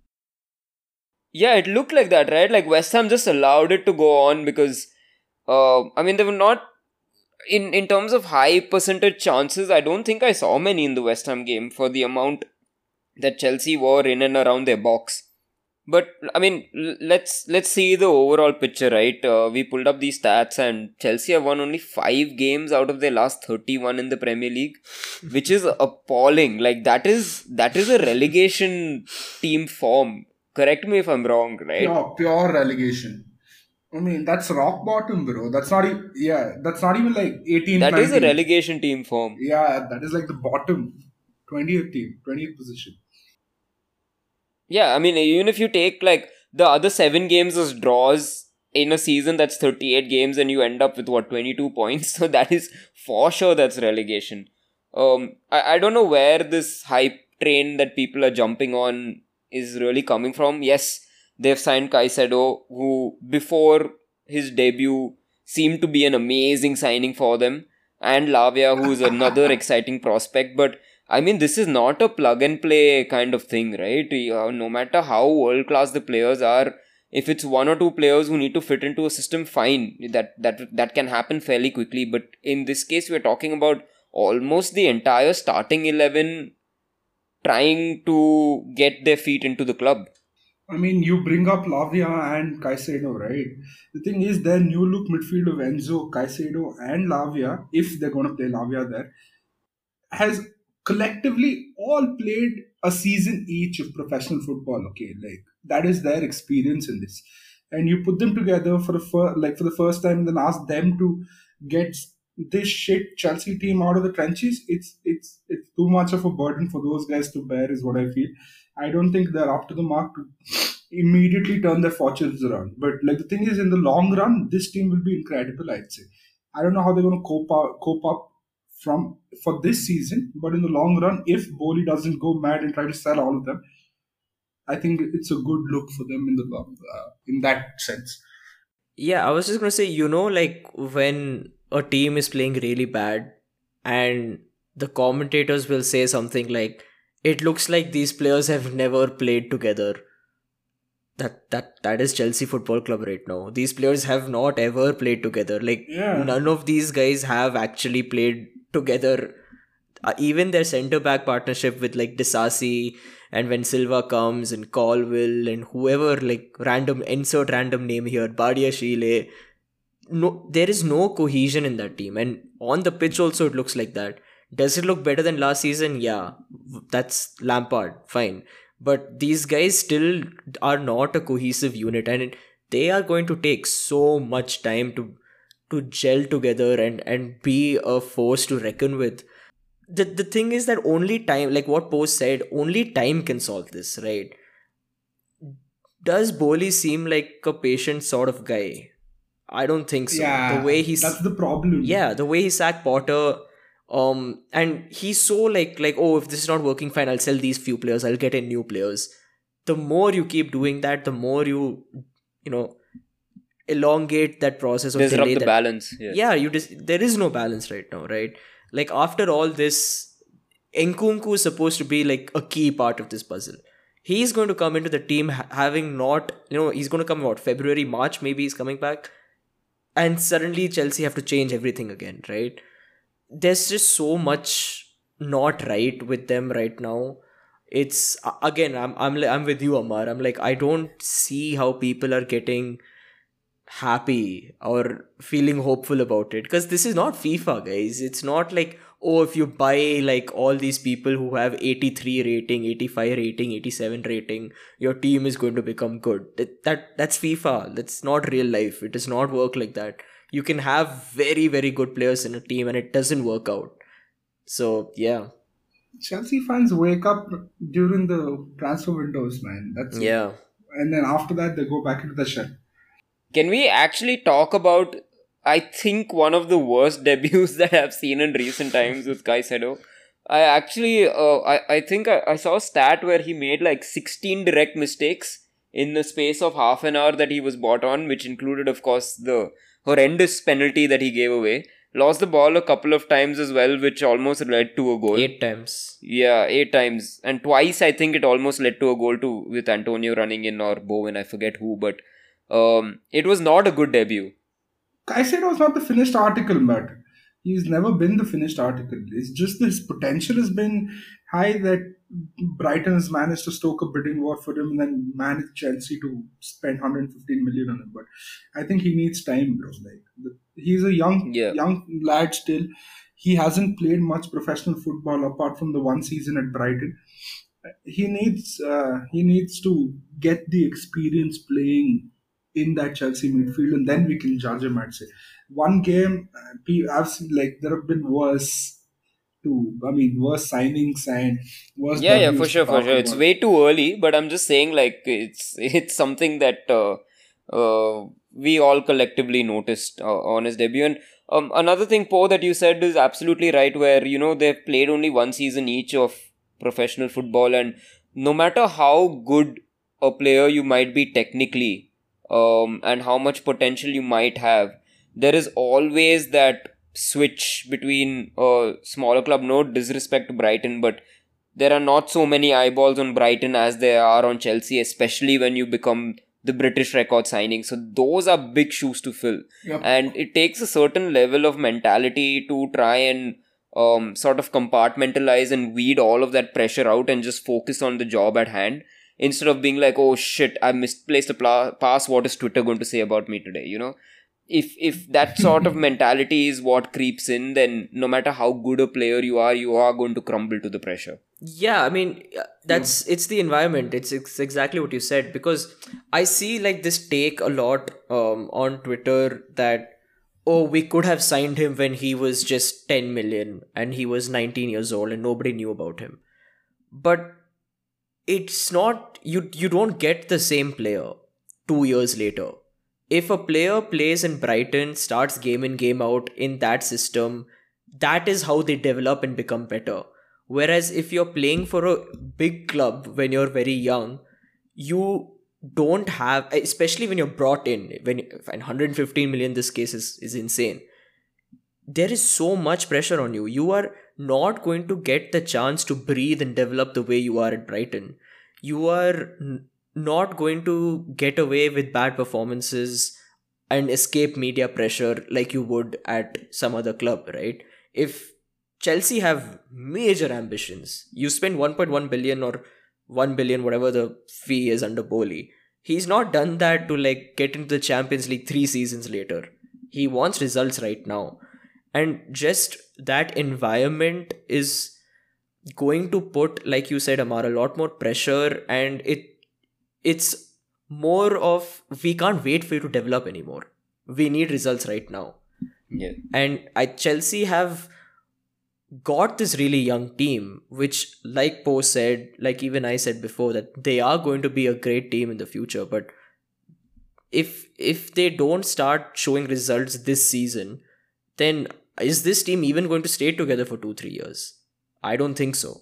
yeah, it looked like that, right? Like West Ham just allowed it to go on because, I mean, they were not in terms of high percentage chances. I don't think I saw many in the West Ham game for the amount that Chelsea were in and around their box. But I mean, let's see the overall picture, right? We pulled up these stats, and Chelsea have won only 5 games out of their last 31 in the Premier League, which is appalling. Like that is a relegation team form. Correct me if I'm wrong, right? Pure relegation. I mean, that's rock bottom, bro. That's not even, that's not even like 18th, That is a 19th. relegation team form. Yeah, that is like the bottom 20th team, 20th position. Yeah, I mean, even if you take like the other 7 games as draws in a season that's 38 games and you end up with 22 points, so that is for sure that's relegation. I don't know where this hype train that people are jumping on is really coming from. Yes, they've signed Caicedo, who before his debut seemed to be an amazing signing for them, and Lavia, who is another exciting prospect, but I mean, this is not a plug and play kind of thing, right? No matter how world class the players are, if it's 1 or 2 players who need to fit into a system, fine. That can happen fairly quickly. But in this case, we're talking about almost the entire starting 11 trying to get their feet into the club. I mean, you bring up Lavia and Caicedo, right? The thing is, their new look midfield of Enzo, Caicedo, and Lavia, if they're going to play Lavia there, has collectively all played a season each of professional football. Okay, like that is their experience in this, and you put them together for for the first time, and then ask them to get this shit Chelsea team out of the trenches. It's too much of a burden for those guys to bear, is what I feel. I don't think they're up to the mark to immediately turn their fortunes around. But like the thing is, in the long run, this team will be incredible. I'd say. I don't know how they're going to cope up from for this season, but in the long run, if Boli doesn't go mad and try to sell all of them, I think it's a good look for them in that sense. Yeah, I was just gonna say, like when a team is playing really bad and the commentators will say something like, it looks like these players have never played together. That is Chelsea Football Club right now. These players have not ever played together. Like Yeah, none of these guys have actually played together. Even their centre back partnership with like Disasi, and when Silva comes and Colville and whoever, like random name here, Badia Shile. No, there is no cohesion in that team, and on the pitch also it looks like that. Does it look better than last season? Yeah, that's Lampard, fine, but these guys still are not a cohesive unit, and they are going to take so much time to gel together and be a force to reckon with. The thing is that only time, like what Post said, only time can solve this, right? Does Boli seem like a patient sort of guy? I don't think so. The yeah, way that's the problem. yeah, the way he sacked Potter, and he's so like, oh, if this is not working, fine, I'll sell these few players, I'll get in new players. The more you keep doing that, the more you know elongate that process or Disrupt delay the that. balance. Yeah. Yeah, there is no balance right now, right? Like after all this, Nkunku is supposed to be like a key part of this puzzle. He's going to come into the team having not, he's going to come what, February, March, maybe he's coming back, and suddenly Chelsea have to change everything again, right? There's just so much not right with them right now. It's again, I'm with you, Amar. I'm like, I don't see how people are getting happy or feeling hopeful about it, because this is not FIFA, guys. It's not like, oh, if you buy like all these people who have 83 rating, 85 rating, 87 rating, your team is going to become good. That's FIFA. That's not real life. It does not work like that. You can have very, very good players in a team and it doesn't work out. So yeah. Chelsea fans wake up during the transfer windows, man. That's it. Yeah. And then after that, they go back into the shell. Can we actually talk about, I think, one of the worst debuts that I've seen in recent times with Caicedo? I actually, I think I saw a stat where he made like 16 direct mistakes in the space of half an hour that he was bought on, which included, of course, the horrendous penalty that he gave away. Lost the ball a couple of times as well, which almost led to a goal. 8 times. Yeah, 8 times. And twice, I think it almost led to a goal with Antonio running in, or Bowen, I forget who, but it was not a good debut. Caicedo was not the finished article, but he's never been the finished article. It's just his potential has been high that Brighton has managed to stoke a bidding war for him and then managed Chelsea to spend 115 million on him. But I think he needs time, bro. He's a young lad still. He hasn't played much professional football apart from the one season at Brighton. He needs to get the experience playing in that Chelsea midfield, and then we can judge him. I'd say one game, I've seen like there have been worse signings and worse. Yeah, for sure. It's way too early, but I'm just saying, like, it's something that we all collectively noticed on his debut. And another thing, Poe, that you said is absolutely right, where they've played only one season each of professional football, and no matter how good a player you might be technically, and how much potential you might have, there is always that switch between a smaller club. No disrespect to Brighton, but there are not so many eyeballs on Brighton as there are on Chelsea, especially when you become the British record signing. So those are big shoes to fill. Yep. And it takes a certain level of mentality to try and sort of compartmentalize and weed all of that pressure out and just focus on the job at hand instead of being like, oh shit, I misplaced a pass. What is Twitter going to say about me today? If that sort of mentality is what creeps in, then no matter how good a player you are going to crumble to the pressure. Yeah, I mean, it's the environment. It's exactly what you said, because I see like this take a lot on Twitter that, oh, we could have signed him when he was just 10 million and he was 19 years old and nobody knew about him. But it's not, you don't get the same player 2 years later. If a player plays in Brighton, starts game in, game out in that system, that is how they develop and become better. Whereas if you're playing for a big club when you're very young, you don't have, especially when you're brought in, and 115 million this case is insane. There is so much pressure on you. You are not going to get the chance to breathe and develop the way you are at Brighton. You are not going to get away with bad performances and escape media pressure like you would at some other club, right? If Chelsea have major ambitions, you spend 1.1 billion or 1 billion, whatever the fee is under Bowley. He's not done that to like get into the Champions League 3 seasons later. He wants results right now. And just that environment is going to put, like you said, Amar, a lot more pressure, and it's more of, we can't wait for you to develop anymore. We need results right now. Yeah. And Chelsea have got this really young team, which, like Poe said, like even I said before, that they are going to be a great team in the future. But if they don't start showing results this season, then is this team even going to stay together for 2-3 years? I don't think so.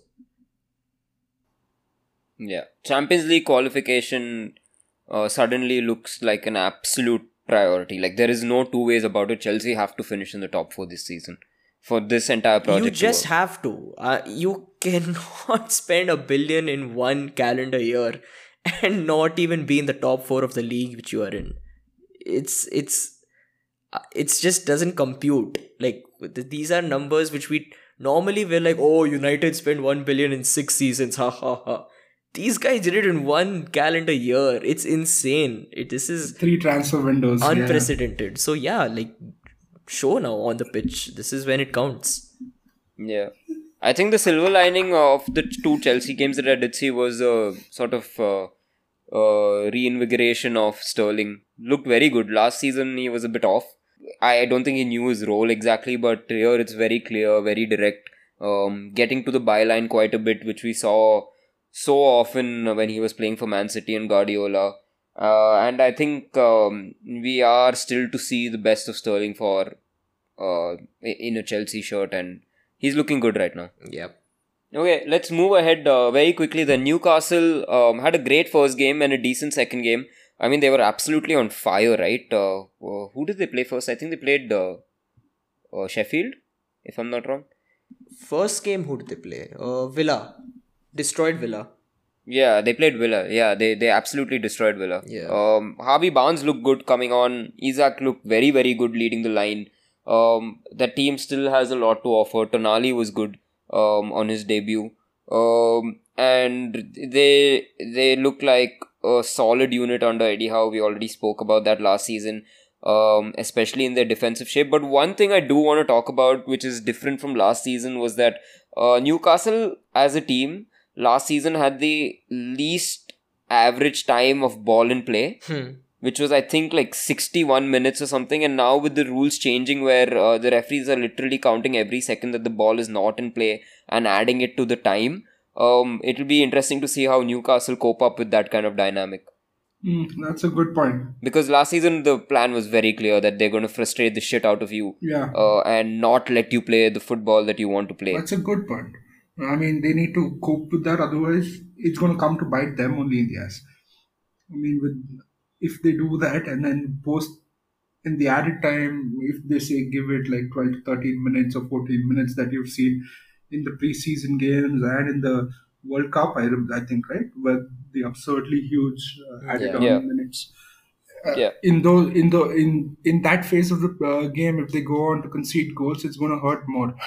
Yeah. Champions League qualification suddenly looks like an absolute priority. Like, there is no two ways about it. Chelsea have to finish in the top 4 this season for this entire project. You just have to. You cannot spend $1 billion in one calendar year and not even be in the top 4 of the league which you are in. It just doesn't compute. Like, these are numbers which we normally we're like, oh, United spent 1 billion in 6 seasons, ha ha ha. These guys did it in one calendar year. It's insane. This is 3 transfer windows, unprecedented. So yeah, like, show now on the pitch. This is when it counts. Yeah. I think the silver lining of the 2 Chelsea games that I did see was a sort of reinvigoration of Sterling. Looked very good. Last season he was a bit off. I don't think he knew his role exactly, but here it's very clear, very direct. Getting to the byline quite a bit, which we saw so often when he was playing for Man City and Guardiola. And I think we are still to see the best of Sterling in a Chelsea shirt, and he's looking good right now. Yep. Okay, let's move ahead very quickly. The Newcastle had a great first game and a decent second game. I mean, they were absolutely on fire, right? Who did they play first? I think they played Sheffield, if I'm not wrong. First game, who did they play? Villa. Destroyed Villa. Yeah, they played Villa. Yeah, they absolutely destroyed Villa. Yeah. Harvey Barnes looked good coming on. Isaac looked very, very good leading the line. The team still has a lot to offer. Tonali was good on his debut. And they look like a solid unit under Eddie Howe. We already spoke about that last season, especially in their defensive shape. But one thing I do want to talk about, which is different from last season, was that Newcastle as a team last season had the least average time of ball in play, which was, I think, like 61 minutes or something. And now with the rules changing where the referees are literally counting every second that the ball is not in play and adding it to the time, it'll be interesting to see how Newcastle cope up with that kind of dynamic. That's a good point. Because last season the plan was very clear that they're going to frustrate the shit out of you, and not let you play the football that you want to play. That's a good point. I mean, they need to cope with that. Otherwise, it's going to come to bite them only in the ass. I mean, if they do that and then post in the added time, if they say give it like 12 to 13 minutes or 14 minutes that you've seen in the preseason games and in the World Cup, I think, right? Where the absurdly huge added on minutes. In that phase of the game, if they go on to concede goals, it's going to hurt more.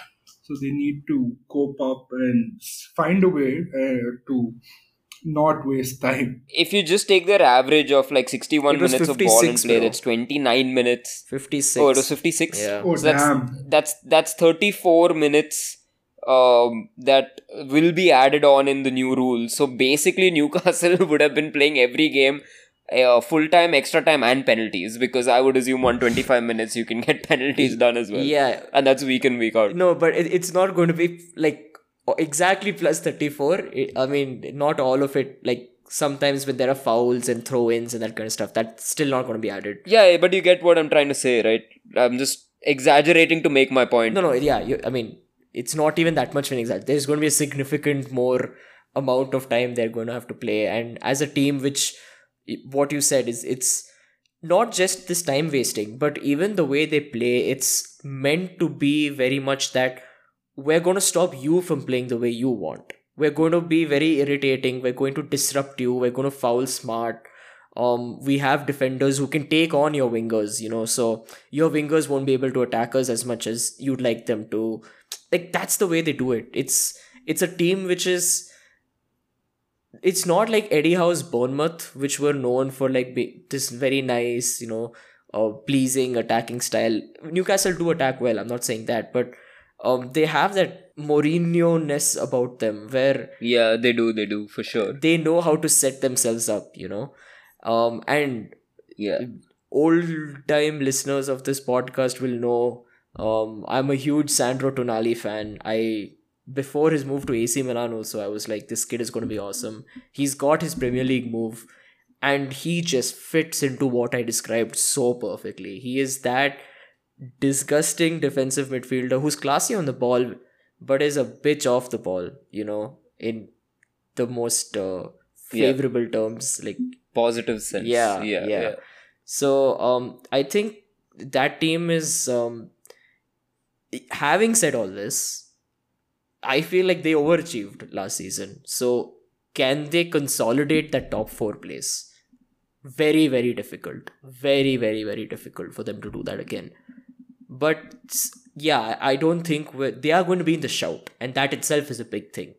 So they need to cope up and find a way to not waste time. If you just take their average of like 61 It was minutes of ball in 56, play, bro. that's 29 minutes. 56. Oh, it was 56? Yeah. Oh, So damn. that's 34 minutes that will be added on in the new rules. So basically, Newcastle would have been playing every game full time, extra time, and penalties, because I would assume 125 minutes you can get penalties done as well. Yeah. And that's week in, week out. No, but it's not going to be like exactly plus 34. I mean, not all of it. Like sometimes when there are fouls and throw-ins and that kind of stuff, that's still not going to be added. Yeah, but you get what I'm trying to say, right? I'm just exaggerating to make my point. No, yeah. I mean, it's not even that much of an exact. There's going to be a significant more amount of time they're going to have to play. And as a team, which what you said is it's not just this time wasting, but even the way they play, it's meant to be very much that we're going to stop you from playing the way you want. We're going to be very irritating. We're going to disrupt you. We're going to foul smart. We have defenders who can take on your wingers, so your wingers won't be able to attack us as much as you'd like them to. Like, that's the way they do it. It's a team which is, it's not like Eddie Howe's Bournemouth, which were known for like this very nice, pleasing attacking style. Newcastle do attack well, I'm not saying that, but they have that Mourinho-ness about them where Yeah, they do, for sure. they know how to set themselves up, and Yeah. old-time listeners of this podcast will know I'm a huge Sandro Tonali fan. Before his move to AC Milan also, I was like, this kid is going to be awesome. He's got his Premier League move and he just fits into what I described so perfectly. He is that disgusting defensive midfielder who's classy on the ball but is a bitch off the ball, in the most favorable terms. Like, Positive sense. Yeah. So I think that team is, having said all this, I feel like they overachieved last season. So can they consolidate that top 4 place? Very, very difficult. Very, very, very difficult for them to do that again. But yeah, I don't think they are going to be in the shout, and that itself is a big thing,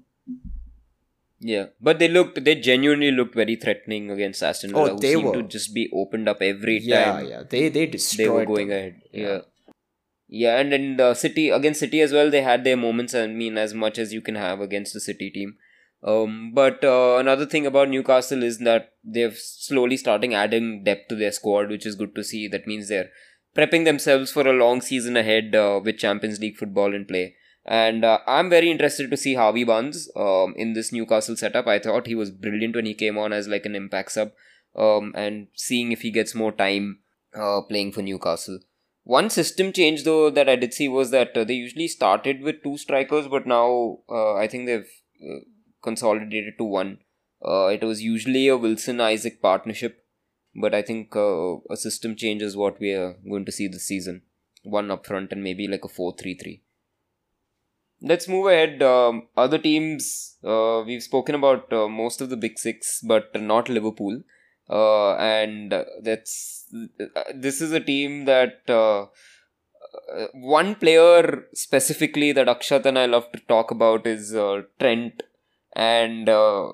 Yeah, but they genuinely looked very threatening against Aston Villa, who they seemed were. to just be opened up every time. Yeah, they destroyed They were going them. ahead. Yeah, and then City as well, they had their moments. I mean, as much as you can have against the City team. But another thing about Newcastle is that they're slowly starting adding depth to their squad, which is good to see. That means they're prepping themselves for a long season ahead with Champions League football in play. And I'm very interested to see Harvey Barnes in this Newcastle setup. I thought he was brilliant when he came on as like an impact sub, and seeing if he gets more time playing for Newcastle. One system change though that I did see was that they usually started with 2 strikers, but now I think they've consolidated to 1. It was usually a Wilson-Isaac partnership, but I think a system change is what we are going to see this season. 1 up front and maybe like a 4-3-3. Let's move ahead. Other teams, we've spoken about most of the big 6, but not Liverpool. And this is a team that one player specifically that Akshat and I love to talk about is Trent. And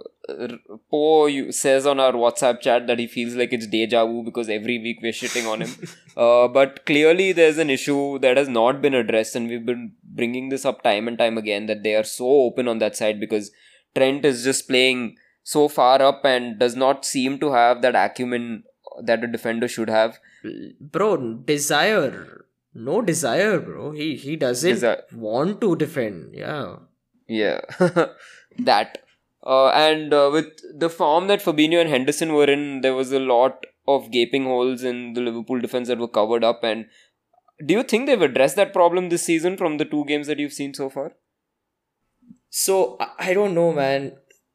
Poe says on our WhatsApp chat that he feels like it's deja vu because every week we're shitting on him. But clearly there's an issue that has not been addressed, and we've been bringing this up time and time again, that they are so open on that side because Trent is just playing so far up and does not seem to have that acumen that a defender should have. Bro, no desire, bro. He doesn't want to defend. Yeah. That. And with the form that Fabinho and Henderson were in, there was a lot of gaping holes in the Liverpool defense that were covered up. And do you think they've addressed that problem this season from the 2 games that you've seen so far? So, I don't know, man.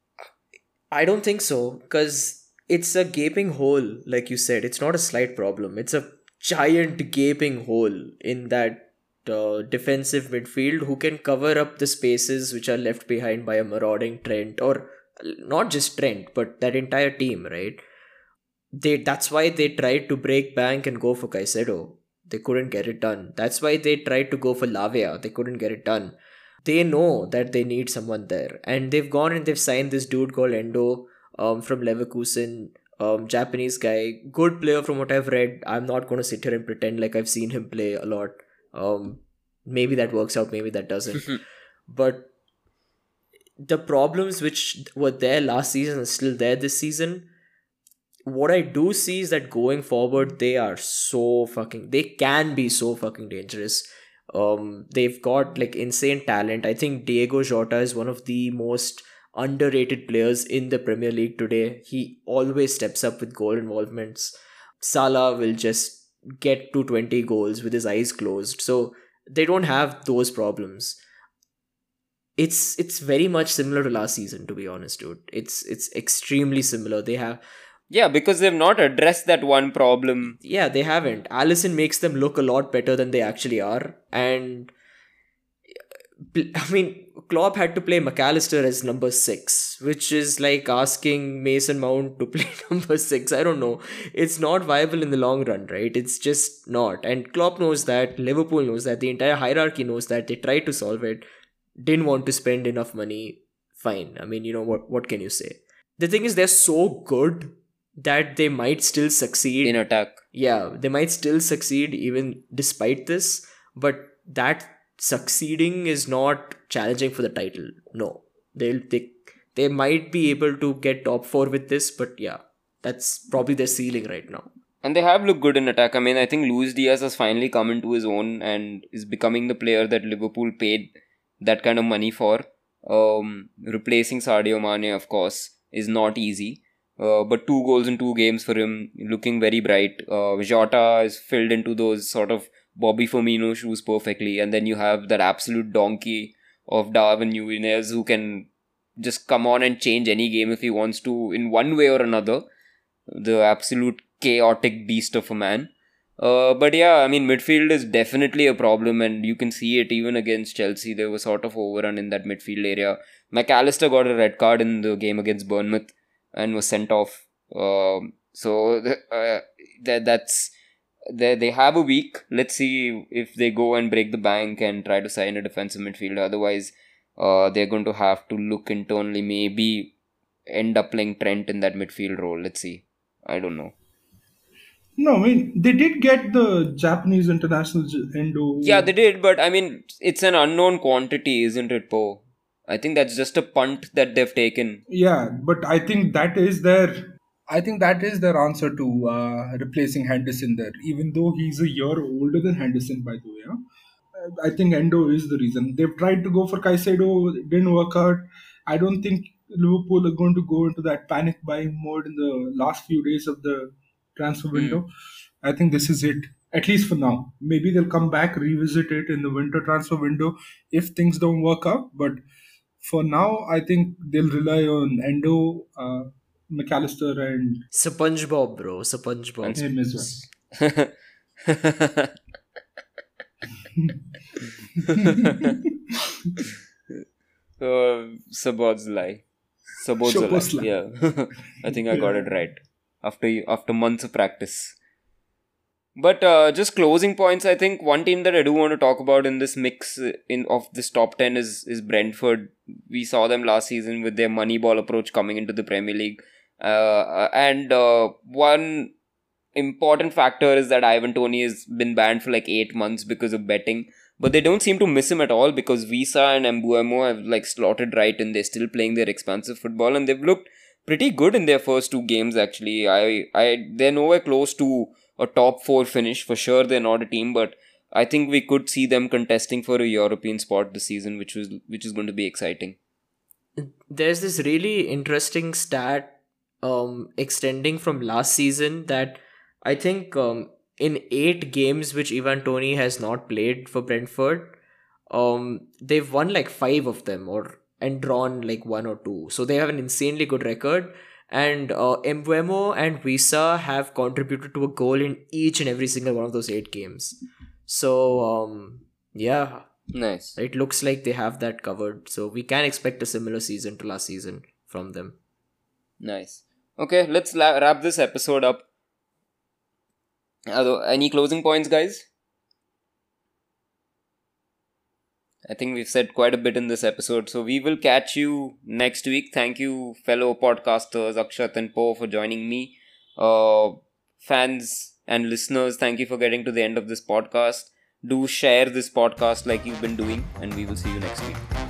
I don't think so, because it's a gaping hole, like you said. It's not a slight problem. It's a giant gaping hole in that defensive midfield who can cover up the spaces which are left behind by a marauding Trent, or not just Trent, but that entire team, right? That's why they tried to break bank and go for Caicedo. They couldn't get it done. That's why they tried to go for Lavia. They couldn't get it done. They know that they need someone there. And they've gone and they've signed this dude called Endo from Leverkusen, Japanese guy. Good player from what I've read. I'm not going to sit here and pretend like I've seen him play a lot. Maybe that works out, maybe that doesn't. But the problems which were there last season are still there this season. What I do see is that going forward, they can be so fucking dangerous. They've got like insane talent. I think Diego Jota is one of the most underrated players in the Premier League today. He always steps up with goal involvements. Salah will just get to 20 goals with his eyes closed. So they don't have those problems. It's very much similar to last season, to be honest, dude. It's extremely similar. They have Yeah, because they've not addressed that one problem. Yeah, they haven't. Allison makes them look a lot better than they actually are. And I mean, Klopp had to play McAllister as number 6, which is like asking Mason Mount to play number 6. I don't know. It's not viable in the long run, right? It's just not. And Klopp knows that. Liverpool knows that. The entire hierarchy knows that. They tried to solve it. Didn't want to spend enough money. Fine. I mean, what can you say? The thing is, they're so good that they might still succeed in attack. Yeah, they might still succeed even despite this, but that succeeding is not challenging for the title. No, they might be able to get top 4 with this, but yeah, that's probably their ceiling right now. And they have looked good in attack. I mean, I think Luis Diaz has finally come into his own and is becoming the player that Liverpool paid that kind of money for. Replacing Sadio Mane, of course, is not easy. But 2 goals in 2 games for him, looking very bright. Jota is filled into those sort of Bobby Firmino shoes perfectly. And then you have that absolute donkey of Darwin Núñez who can just come on and change any game if he wants to in one way or another. The absolute chaotic beast of a man. But yeah, I mean, midfield is definitely a problem, and you can see it even against Chelsea. They were sort of overrun in that midfield area. McAllister got a red card in the game against Bournemouth and was sent off. They have a week. Let's see if they go and break the bank and try to sign a defensive midfielder. Otherwise, they're going to have to look internally. Maybe end up playing Trent in that midfield role. Let's see. I don't know. No, I mean, they did get the Japanese international Endo. Yeah, they did, but I mean, it's an unknown quantity, isn't it, Po? I think that's just a punt that they've taken. Yeah, but I think that is their answer to replacing Henderson there. Even though he's a year older than Henderson, by the way. I think Endo is the reason. They've tried to go for Caicedo, it didn't work out. I don't think Liverpool are going to go into that panic buying mode in the last few days of the transfer window. I think this is it, at least for now. Maybe they'll come back, revisit it in the winter transfer window if things don't work out. But for now, I think they'll rely on Endo, McAllister, and SpongeBob, bro. SpongeBob. him as well. Sabod's lie. Yeah. I think I got it right. After months of practice. But just closing points, I think one team that I do want to talk about in this mix of this top 10 is Brentford. We saw them last season with their Moneyball approach coming into the Premier League. And one important factor is that Ivan Toney has been banned for like 8 months because of betting. But they don't seem to miss him at all because Visa and Mbuemo have like slotted right and they're still playing their expansive football and they've looked pretty good in their first 2 games actually. They're nowhere close to a top 4 finish. For sure they're not a team, but I think we could see them contesting for a European spot this season, which is going to be exciting. There's this really interesting stat extending from last season that I think in 8 games which Ivan Toney has not played for Brentford, they've won like 5 of them and drawn like 1 or 2. So they have an insanely good record. And Mbuemo and Visa have contributed to a goal in each and every single one of those 8 games. So, yeah. Nice. It looks like they have that covered. So we can expect a similar season to last season from them. Nice. Okay, let's wrap this episode up. Any closing points, guys? I think we've said quite a bit in this episode, so we will catch you next week. Thank you, fellow podcasters Akshat and Po, for joining me. Fans and listeners, thank you for getting to the end of this podcast. Do share this podcast like you've been doing, and we will see you next week.